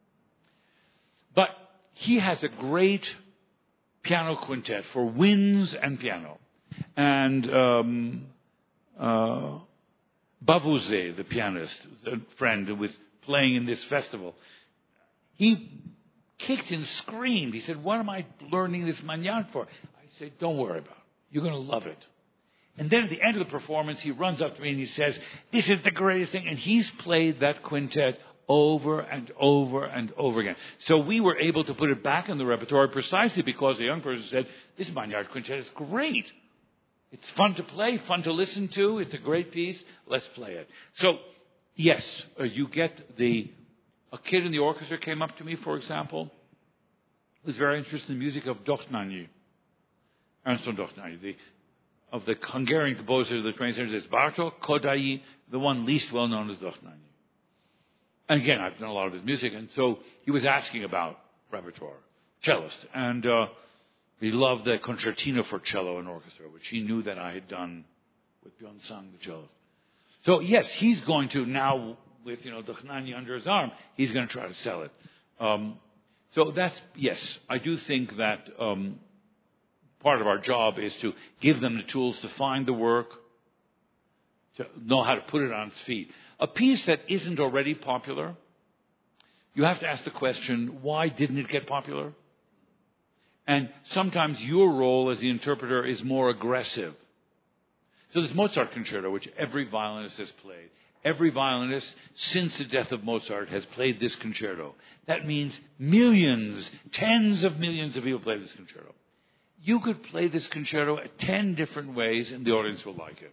But he has a great piano quintet for winds and piano. And um, uh, Bavouzet, the pianist, a friend who was playing in this festival, he kicked and screamed. He said, "What am I learning this Magnard for?" I said, "Don't worry about it. You're going to love it." And then at the end of the performance, he runs up to me and he says, "This is the greatest thing." And he's played that quintet over and over and over again. So we were able to put it back in the repertoire precisely because the young person said, "This Magnard quintet is great. It's fun to play, fun to listen to. It's a great piece. Let's play it." So, yes, uh, you get the... A kid in the orchestra came up to me, for example, who was very interested in the music of Dohnányi, Ernst Dohnányi, the of the Hungarian composer of the twentieth century. There's Bartók, Kodály, the one least well known is Dohnányi. And again, I've done a lot of his music, and so he was asking about repertoire, cellist, and uh, he loved the Concertina for Cello and Orchestra, which he knew that I had done with Björn-Sang, the cellist. So yes, he's going to now, with you know Dohnányi under his arm, he's going to try to sell it. Um, so that's yes, I do think that um, part of our job is to give them the tools to find the work, to know how to put it on its feet. A piece that isn't already popular, you have to ask the question, why didn't it get popular? And sometimes your role as the interpreter is more aggressive. So this Mozart concerto, which every violinist has played, every violinist since the death of Mozart has played this concerto. That means millions, tens of millions of people play this concerto. You could play this concerto ten different ways and the audience will like it.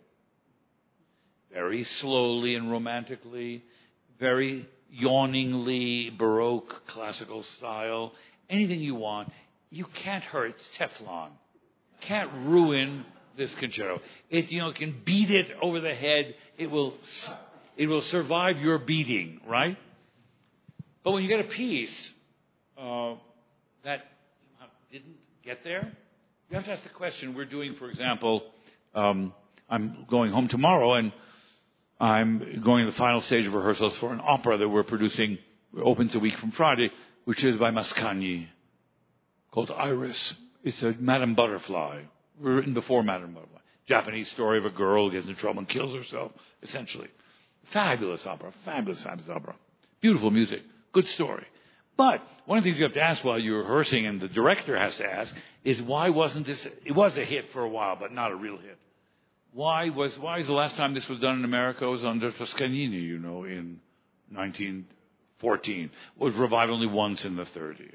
Very slowly and romantically, very yawningly, Baroque, classical style, anything you want. You can't hurt. It's Teflon. Can't ruin this concerto. It, you know, can beat it over the head. It will, it will survive your beating, right? But when you get a piece uh, that somehow didn't get there, you have to ask the question. We're doing, for example, um, I'm going home tomorrow, and I'm going to the final stage of rehearsals for an opera that we're producing. It opens a week from Friday, which is by Mascagni, called Iris. It's a Madame Butterfly, written before Madame Butterfly. Japanese story of a girl who gets into trouble and kills herself, essentially. Fabulous opera, fabulous, fabulous opera. Beautiful music, good story. But one of the things you have to ask while you're rehearsing, and the director has to ask, is why wasn't this, it was a hit for a while, but not a real hit. Why was, why is the last time this was done in America was under Toscanini, you know, in nineteen fourteen. It was revived only once in the thirties.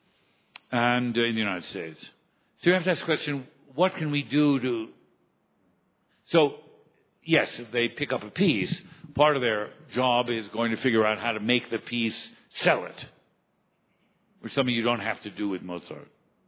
And uh, in the United States. So you have to ask the question, what can we do to... So, yes, if they pick up a piece, part of their job is going to figure out how to make the piece sell it, which is something you don't have to do with Mozart.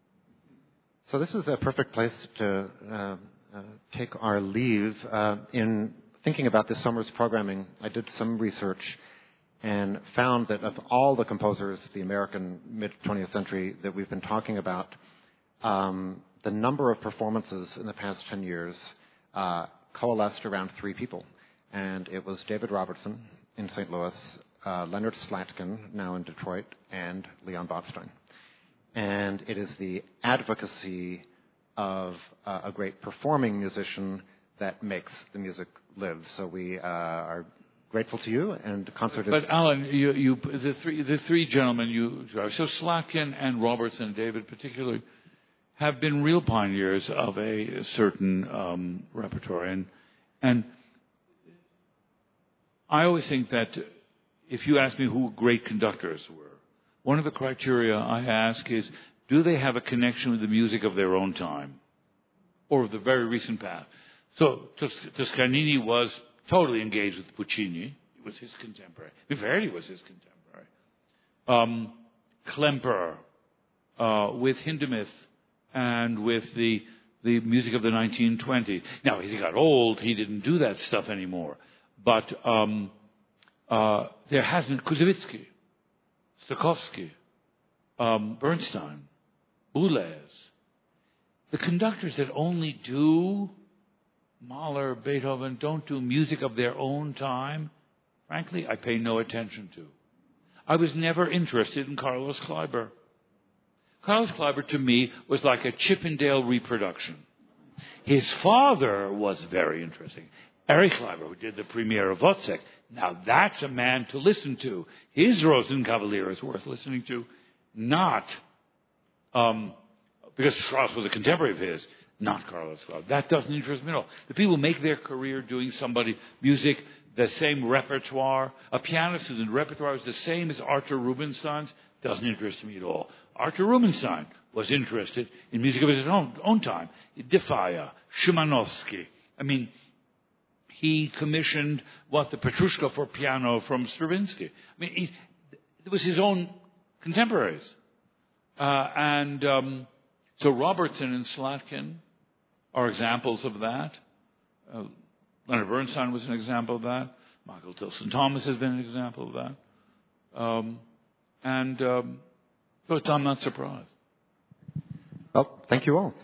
So this is a perfect place to uh, uh, take our leave. Uh, in thinking about this summer's programming, I did some research and found that of all the composers, the American mid-twentieth century that we've been talking about, um, the number of performances in the past ten years uh, coalesced around three people. And it was David Robertson in Saint Louis, uh, Leonard Slatkin, now in Detroit, and Leon Botstein. And it is the advocacy of uh, a great performing musician that makes the music live. So we uh, are grateful to you, and the concert is... But Alan, you, you, the three, the three gentlemen you drive, so Slatkin and Robertson, David particularly, have been real pioneers of a certain um, repertoire, and and I always think that if you ask me who great conductors were, one of the criteria I ask is, do they have a connection with the music of their own time, or of the very recent past? So Toscanini was totally engaged with Puccini. It was his contemporary. Vivaldi was his contemporary. Um, Klemperer, uh, with Hindemith and with the the music of the nineteen twenties. Now, as he got old, he didn't do that stuff anymore. But um, uh, there hasn't... Koussevitzky, Stokowski, um, Bernstein, Boulez. The conductors that only do... Mahler, Beethoven, don't do music of their own time, frankly, I pay no attention to. I was never interested in Carlos Kleiber. Carlos Kleiber, to me, was like a Chippendale reproduction. His father was very interesting. Erich Kleiber, who did the premiere of Wozzeck. Now, that's a man to listen to. His Rosenkavalier is worth listening to, not um, because Strauss was a contemporary of his. Not Carlos Kleiber. That doesn't interest me at all. The people make their career doing somebody music, the same repertoire. A pianist whose repertoire is the same as Arthur Rubinstein's doesn't interest me at all. Arthur Rubinstein was interested in music of his own, own time. De Falla, Szymanowski. I mean, he commissioned, what, the Petrushka for piano from Stravinsky. I mean, he, it was his own contemporaries. Uh, and um, so Robertson and Slatkin are examples of that. Uh, Leonard Bernstein was an example of that. Michael Tilson Thomas has been an example of that. Um, and um, but I'm not surprised. Well, thank you all.